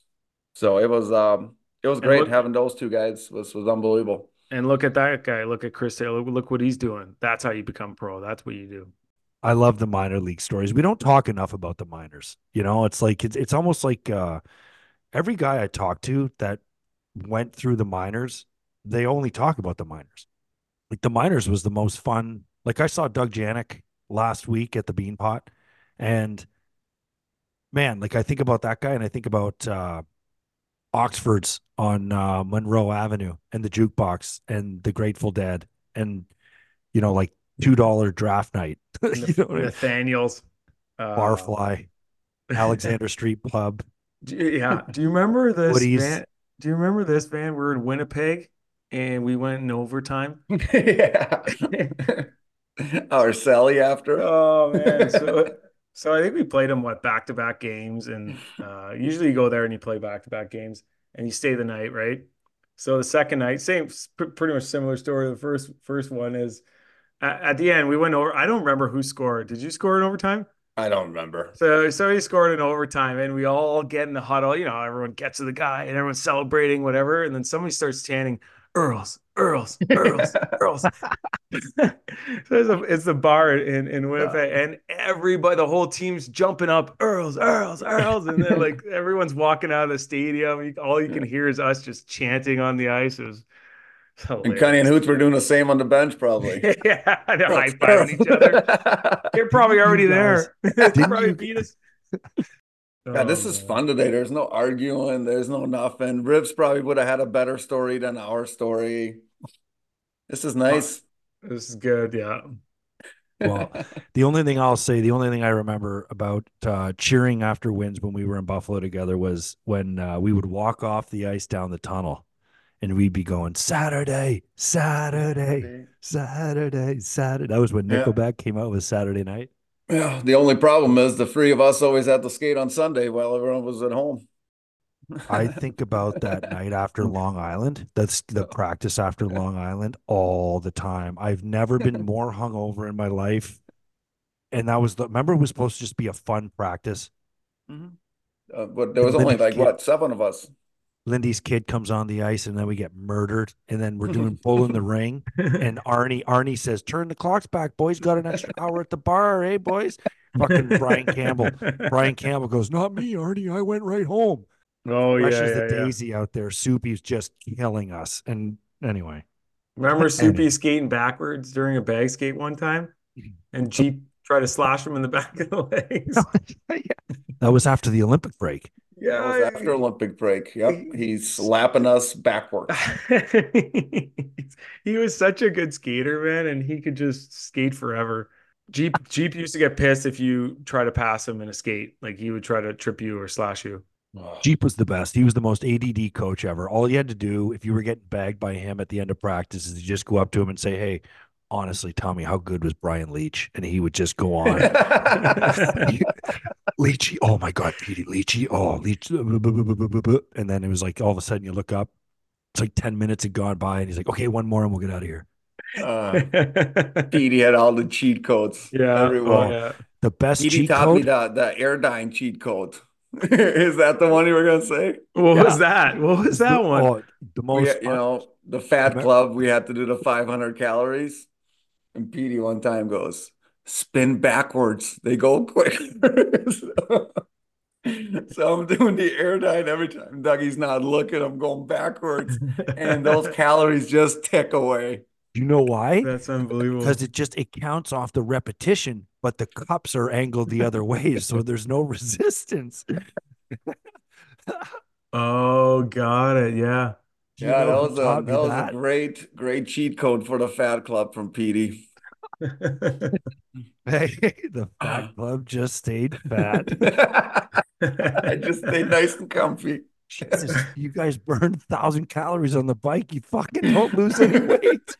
Speaker 8: So it was um it was great look, having those two guys. Was was unbelievable.
Speaker 9: And look at that guy. Look at Chris Taylor. Look what he's doing. That's how you become pro. That's what you do.
Speaker 3: I love the minor league stories. We don't talk enough about the minors. You know, it's like it's it's almost like uh, every guy I talk to that went through the minors, they only talk about the minors. Like the minors was the most fun. Like I saw Doug Janik last week at the Beanpot. And man, like I think about that guy and I think about uh, Oxford's on uh, Monroe Avenue and the jukebox and the Grateful Dead and, you know, like two dollar draft night. you know
Speaker 9: Nathaniel's.
Speaker 3: Uh, Barfly, Alexander Street Pub.
Speaker 9: Do you, yeah. Do you remember this van? Do you remember this van? We were in Winnipeg and we went in overtime.
Speaker 8: Yeah. Our Sally after.
Speaker 9: Oh, man. So... So I think we played them, what, back-to-back games. And uh, usually you go there and you play back-to-back games and you stay the night, right? So the second night, same, pretty much similar story. The first first one is at, at the end, we went over. I don't remember who scored. Did you score in overtime?
Speaker 8: I don't remember.
Speaker 9: So, so he scored in overtime, and we all get in the huddle. You know, everyone gets to the guy, and everyone's celebrating, whatever. And then somebody starts chanting, "Earls, Earls, Earls, Earls." So it's, a, it's the bar in in Winnipeg, and everybody, the whole team's jumping up, "Earls, Earls, Earls," and then like everyone's walking out of the stadium. You, all you can hear is us just chanting on the ice. It was hilarious.
Speaker 8: And Cunny and Hoots were doing the same on the bench, probably.
Speaker 9: Yeah, they're high fiving each other. They're probably already there. They probably beat us.
Speaker 8: Yeah, this is fun today. There's no arguing. There's no nothing. Ribs probably would have had a better story than our story. This is nice.
Speaker 9: This is good. Yeah.
Speaker 3: Well, the only thing I'll say, the only thing I remember about uh, cheering after wins when we were in Buffalo together was when uh, we would walk off the ice down the tunnel. And we'd be going, Saturday, Saturday, Saturday, Saturday. That was when Nickelback yeah. came out with Saturday Night.
Speaker 8: Yeah. The only problem is the three of us always had to skate on Sunday while everyone was at home.
Speaker 3: I think about that night after Long Island. That's the practice after Long Island all the time. I've never been more hungover in my life. And that was the, remember, it was supposed to just be a fun practice.
Speaker 8: Mm-hmm. Uh, but there was and only like, kid, what, seven of us.
Speaker 3: Lindy's kid comes on the ice and then we get murdered. And then we're doing bull in the ring. And Arnie, Arnie says, turn the clocks back, boys. Got an extra hour at the bar, eh, boys? Fucking Brian Campbell. Brian Campbell goes, not me, Arnie. I went right home.
Speaker 9: Oh,
Speaker 3: Fresh
Speaker 9: yeah.
Speaker 3: as
Speaker 9: yeah,
Speaker 3: the
Speaker 9: yeah.
Speaker 3: daisy out there. Soupy's just killing us. And anyway.
Speaker 9: Remember Soupy skating backwards during a bag skate one time? And Jeep tried to slash him in the back of the legs.
Speaker 3: Yeah. That was after the Olympic break.
Speaker 8: Yeah, that was after Olympic break. Yep, he's slapping us backwards.
Speaker 9: He was such a good skater, man, and he could just skate forever. Jeep Jeep used to get pissed if you try to pass him in a skate. Like he would try to trip you or slash you.
Speaker 3: Jeep was the best. He was the most A D D coach ever. All you had to do if you were getting bagged by him at the end of practice is you just go up to him and say, hey, honestly, Tommy, how good was Brian Leach? And he would just go on. Leachy, oh my God, Petey, Leachy, oh, Leach. And then it was like all of a sudden you look up, it's like ten minutes had gone by, and he's like, okay, one more and we'll get out of here.
Speaker 8: Uh, Petey had all the cheat codes.
Speaker 9: Yeah.
Speaker 8: Everyone.
Speaker 3: Oh,
Speaker 9: yeah.
Speaker 3: The best
Speaker 8: Petey
Speaker 3: cheat
Speaker 8: taught
Speaker 3: code?
Speaker 8: me the, the Airdyne cheat code. Is that the one you were going to say?
Speaker 9: What
Speaker 3: Yeah.
Speaker 9: was that? What was that one?
Speaker 3: Oh, the
Speaker 8: We
Speaker 3: most,
Speaker 8: had- you know, the Fat Club, we had to do the five hundred calories. And Petey one time goes, spin backwards. They go quicker. so, so I'm doing the Airdyne every time. Dougie's not looking. I'm going backwards. And those calories just tick away.
Speaker 3: you know why?
Speaker 9: That's unbelievable.
Speaker 3: Because it just, it counts off the repetition, but the cups are angled the other way. So there's no resistance.
Speaker 9: Oh, got it. Yeah.
Speaker 3: Do you
Speaker 8: Yeah,
Speaker 3: know
Speaker 8: that
Speaker 3: who
Speaker 8: was, a,
Speaker 3: taught
Speaker 8: that
Speaker 3: me
Speaker 8: was
Speaker 3: that?
Speaker 8: a great, great cheat code for the Fat Club from Petey.
Speaker 3: Hey, the Fat Club just stayed fat.
Speaker 8: I just stay nice and comfy.
Speaker 3: Jesus, you guys burned a thousand calories on the bike. You fucking don't lose any weight.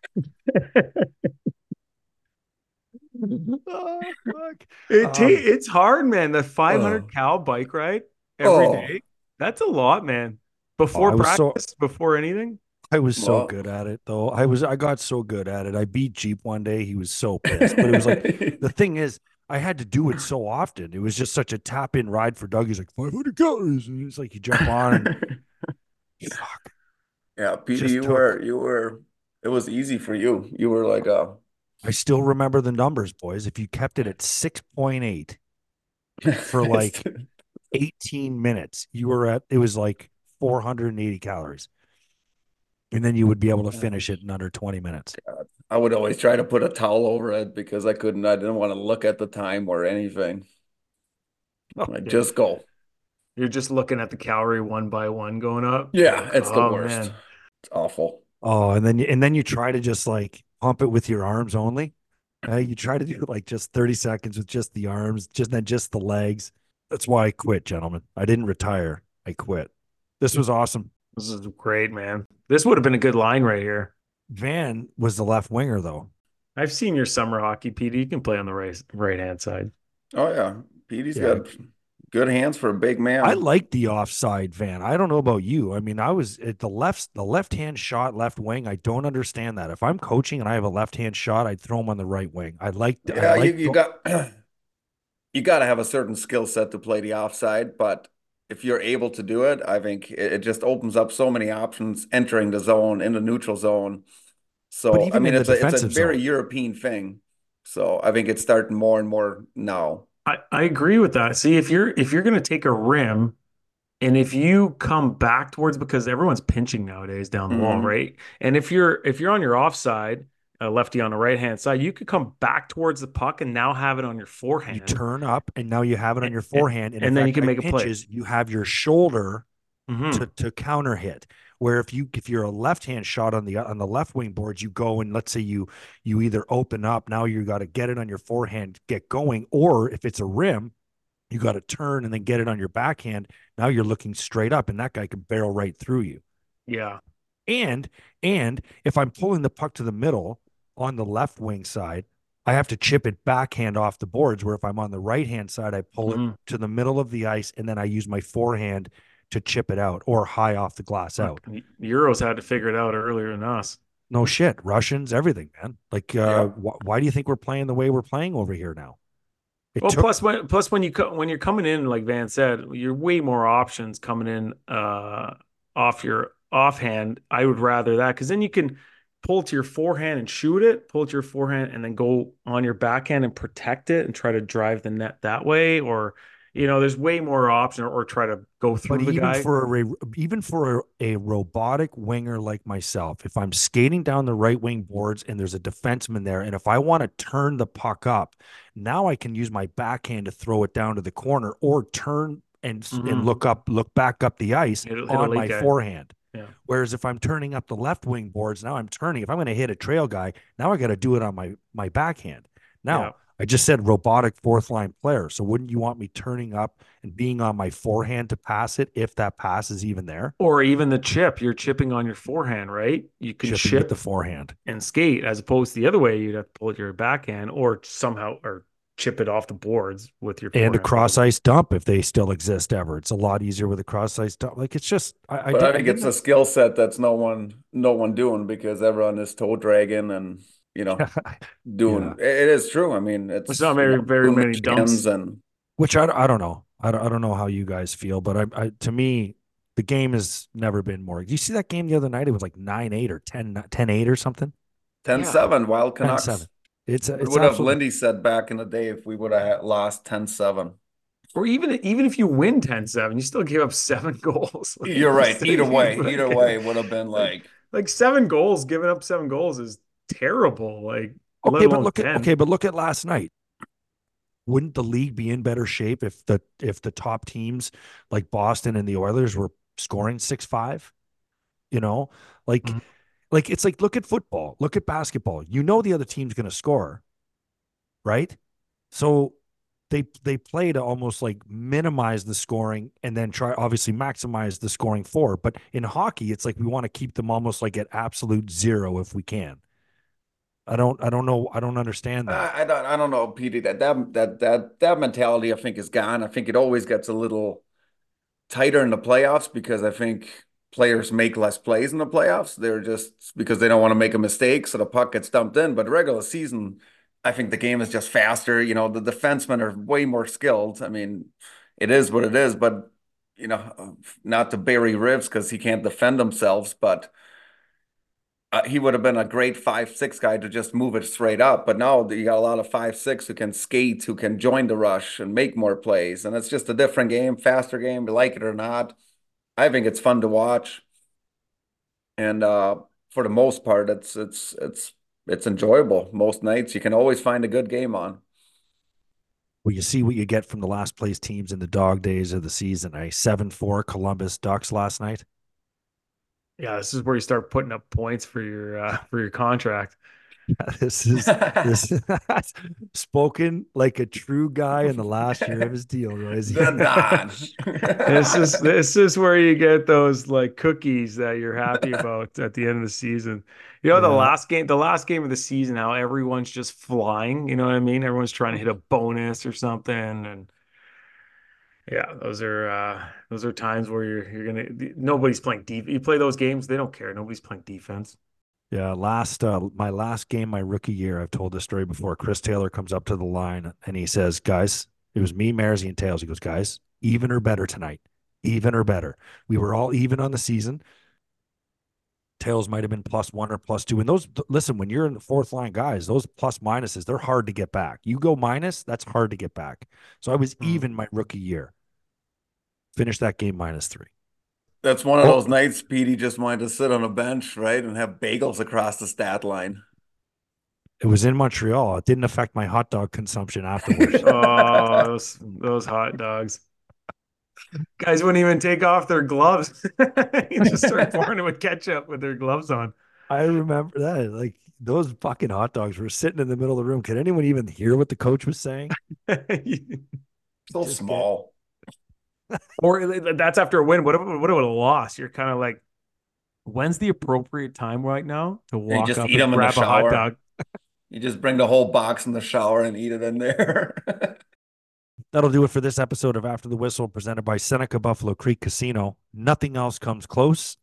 Speaker 3: Oh, fuck.
Speaker 9: It
Speaker 3: Um,
Speaker 9: ta- it's hard, man. The five hundred
Speaker 8: Oh.
Speaker 9: cal bike ride every
Speaker 8: Oh.
Speaker 9: day. That's a lot, man. Before
Speaker 3: I was so-
Speaker 9: practice, before anything.
Speaker 3: I was so
Speaker 8: Well-
Speaker 3: good at it, though. I was, I got so good at it. I beat Jeep one day. He was so pissed. But it was like, the thing is, I had to do it so often. It was just such a tap in ride for Doug. He's like, five hundred calories. And it's like, you jump on and fuck.
Speaker 8: Yeah, Petey,
Speaker 3: Just
Speaker 8: you
Speaker 3: took-
Speaker 8: were, you were, it was easy for you. You were like a,
Speaker 3: I still remember the numbers, boys. If you kept it at six point eight for like eighteen minutes, you were at, it was like four hundred eighty calories. And then you would be able to finish it in under twenty minutes.
Speaker 8: I would always try to put a towel over it because I couldn't, I didn't want to look at the time or anything. I just go.
Speaker 9: You're just looking at the calorie one by one going up.
Speaker 8: Yeah, it's the
Speaker 9: Oh,
Speaker 8: worst.
Speaker 9: man.
Speaker 8: It's awful.
Speaker 3: Oh, and then you, and then you try to just like pump it with your arms only. Uh, you try to do like just thirty seconds with just the arms, just then just the legs. That's why I quit, gentlemen. I didn't retire. I quit. This was awesome.
Speaker 9: This is great, man. This would have been a good line right here.
Speaker 3: Van was the left winger, though.
Speaker 9: I've seen your summer hockey, Petey. You can play on the right right hand side.
Speaker 8: Oh yeah, Petey's
Speaker 3: Yeah.
Speaker 8: got Good hands for a big man.
Speaker 3: I like the offside, Van. I don't know about you. I mean, I was at the left, the left hand shot, left wing. I don't understand that. If I'm coaching and I have a left hand shot, I'd throw him on the right wing. I like.
Speaker 8: Yeah,
Speaker 3: I
Speaker 8: you
Speaker 3: like.
Speaker 8: you got you got to have a certain skill set to play the offside, but if you're able to do it, I think it, it just opens up so many options entering the zone in the neutral zone.
Speaker 3: But
Speaker 8: So I
Speaker 3: even in
Speaker 8: mean,
Speaker 3: the
Speaker 8: it's a it's a
Speaker 3: defensive
Speaker 8: very
Speaker 3: zone,
Speaker 8: European thing. So I think it's starting more and more now.
Speaker 9: I, I agree with that. See, if you're if you're gonna take a rim and if you come back towards because everyone's pinching nowadays down the wall,
Speaker 8: Mhm.
Speaker 9: right? And if you're if you're on your offside, a lefty on the right hand side, you could come back towards the puck and now have it on your
Speaker 3: you
Speaker 9: forehand,
Speaker 3: turn up, and now you have it on
Speaker 9: and,
Speaker 3: your
Speaker 9: and,
Speaker 3: forehand. And if
Speaker 9: and then
Speaker 3: that
Speaker 9: you can
Speaker 3: guy
Speaker 9: make a play.
Speaker 3: pinches, you have your shoulder
Speaker 9: hmm
Speaker 3: to to counter hit. Where if you if you're a left hand shot on the on the left wing boards, you go and let's say you you either open up. Now you got to get it on your forehand, get going, or if it's a rim, you got to turn and then get it on your backhand. Now you're looking straight up, and that guy can barrel right through you.
Speaker 9: Yeah.
Speaker 3: And and if I'm pulling the puck to the middle on the left wing side, I have to chip it backhand off the boards. Where if I'm on the right hand side, I pull
Speaker 9: Mhm.
Speaker 3: it to the middle of the ice, and then I use my forehand to chip it out or high off the glass out.
Speaker 9: Like, Euros had to figure it out earlier than us.
Speaker 3: No shit, Russians, everything, man. Like, uh,
Speaker 8: Yeah.
Speaker 3: wh- why do you think we're playing the way we're playing over here now? It
Speaker 9: Well,
Speaker 3: took
Speaker 9: plus when plus when you co- when you're coming in, like Van said, you're way more options coming in uh off your offhand. I would rather that because then you can pull to your forehand and shoot it, pull to your forehand and then go on your backhand and protect it and try to drive the net that way. Or, you know, there's way more option or, or try to go
Speaker 3: But
Speaker 9: through the
Speaker 3: even
Speaker 9: guy.
Speaker 3: for a even for a, a robotic winger like myself, if I'm skating down the right wing boards and there's a defenseman there, and if I want to turn the puck up, now I can use my backhand to throw it down to the corner or turn and and
Speaker 9: Mhm.
Speaker 3: look up, look back up the ice
Speaker 9: Hit, a- hit a
Speaker 3: on
Speaker 9: late
Speaker 3: my
Speaker 9: guy.
Speaker 3: forehand.
Speaker 9: Yeah.
Speaker 3: Whereas if I'm turning up the left wing boards, now I'm turning. If I'm going to hit a trail guy, now I got to do it on my my backhand. Now
Speaker 9: Yeah.
Speaker 3: I just said robotic fourth line player. So wouldn't you want me turning up and being on my forehand to pass it if that pass is even there?
Speaker 9: Or even the chip, you're chipping on your forehand, right? You can
Speaker 3: Chipping with
Speaker 9: chip
Speaker 3: the forehand.
Speaker 9: and skate as opposed to the other way. You'd have to pull it your backhand or somehow or chip it off the boards with your
Speaker 3: And a
Speaker 9: forehand.
Speaker 3: cross ice dump if they still exist ever. It's a lot easier with a cross ice dump. Like it's just I, I
Speaker 8: But
Speaker 3: did
Speaker 8: I
Speaker 3: I
Speaker 8: think
Speaker 3: did
Speaker 8: it's
Speaker 3: not,
Speaker 8: a skill set that's no one no one doing because everyone is toe dragging and you know doing
Speaker 3: yeah.
Speaker 8: it is true. I mean,
Speaker 9: There's
Speaker 8: it's
Speaker 9: not very very
Speaker 8: doing
Speaker 9: many
Speaker 8: the shins
Speaker 9: dumps.
Speaker 8: and
Speaker 3: Which I, I don't know. I don't, I don't know how you guys feel, but I, I to me the game has never been more. You see that game the other night? It was like nine eight or ten ten eight or something.
Speaker 8: ten seven Wild
Speaker 3: ten
Speaker 8: Canucks.
Speaker 3: seven. It's
Speaker 8: What
Speaker 3: it's
Speaker 8: would have
Speaker 3: absolutely
Speaker 8: Lindy said back in the day if we would have lost ten seven?
Speaker 9: Or even even if you win ten seven, you still give up seven goals. Like,
Speaker 8: You're right.
Speaker 9: still-
Speaker 8: Either way,
Speaker 9: like,
Speaker 8: either way would have been
Speaker 9: like,
Speaker 8: like
Speaker 9: like seven goals, giving up seven goals is terrible. Like let
Speaker 3: okay, but
Speaker 9: alone
Speaker 3: look at
Speaker 9: ten.
Speaker 3: okay, but look at last night. Wouldn't the league be in better shape if the if the top teams like Boston and the Oilers were scoring six five? You know, like
Speaker 9: Mhm.
Speaker 3: like it's like look at football, look at basketball. You know the other team's going to score, right? So they they play to almost like minimize the scoring and then try obviously maximize the scoring for. But in hockey, it's like we want to keep them almost like at absolute zero if we can. I don't I don't know I don't understand that.
Speaker 8: I, I don't I don't know, Petey. That that that that that mentality I think is gone. I think it always gets a little tighter in the playoffs because I think players make less plays in the playoffs. They're just because they don't want to make a mistake, so the puck gets dumped in. But regular season, I think the game is just faster. You know, the defensemen are way more skilled. I mean, it is what it is, but you know, not to bury Rivs because he can't defend themselves, but uh, he would have been a great five six guy to just move it straight up. But now you got a lot of five six who can skate, who can join the rush and make more plays, and it's just a different game, faster game, you like it or not. I think it's fun to watch, and uh, for the most part, it's it's it's it's enjoyable. Most nights you can always find a good game on.
Speaker 3: Well, you see what you get from the last place teams in the dog days of the season. A seven four Columbus Ducks last night.
Speaker 9: Yeah, this is where you start putting up points for your uh, for your contract.
Speaker 3: This is this spoken like a true guy in the last year of his deal, Royce.
Speaker 8: The Don.
Speaker 9: This is this is where you get those like cookies that you're happy about at the end of the season. You know, the
Speaker 3: Yeah.
Speaker 9: last game, the last game of the season, how everyone's just flying. You know what I mean? Everyone's trying to hit a bonus or something, and Yeah, those are uh those are times where you're you're gonna nobody's playing deep. You play those games, they don't care. Nobody's playing defense.
Speaker 3: Yeah, last uh, my last game, my rookie year, I've told this story before. Chris Taylor comes up to the line and he says, "Guys, it was me, Marzy, and Tails." He goes, "Guys, even or better tonight, even or better." We were all even on the season. Tails might have been plus one or plus two. And those, listen, when you're in the fourth line, guys, those plus minuses, they're hard to get back. You go minus, that's hard to get back. So I was mm. even my rookie year. Finished that game minus three.
Speaker 8: That's one of those nights Petey just wanted to sit on a bench, right, and have bagels across the stat line.
Speaker 3: It was in Montreal. It didn't affect my hot dog consumption afterwards.
Speaker 9: Oh, those those hot dogs. Guys wouldn't even take off their gloves. You just start pouring it with ketchup with their gloves on.
Speaker 3: I remember that. Like, those fucking hot dogs were sitting in the middle of the room. Could anyone even hear what the coach was saying?
Speaker 8: So small.
Speaker 9: Or that's after a win. What if, what if it a loss? You're kind of like, when's the appropriate time right now to walk
Speaker 8: just
Speaker 9: up
Speaker 8: eat
Speaker 9: and
Speaker 8: them
Speaker 9: grab
Speaker 8: in the
Speaker 9: a hot
Speaker 8: shower.
Speaker 9: dog?
Speaker 8: You just bring the whole box in the shower and eat it in there.
Speaker 3: That'll do it for this episode of After the Whistle, presented by Seneca Buffalo Creek Casino. Nothing else comes close.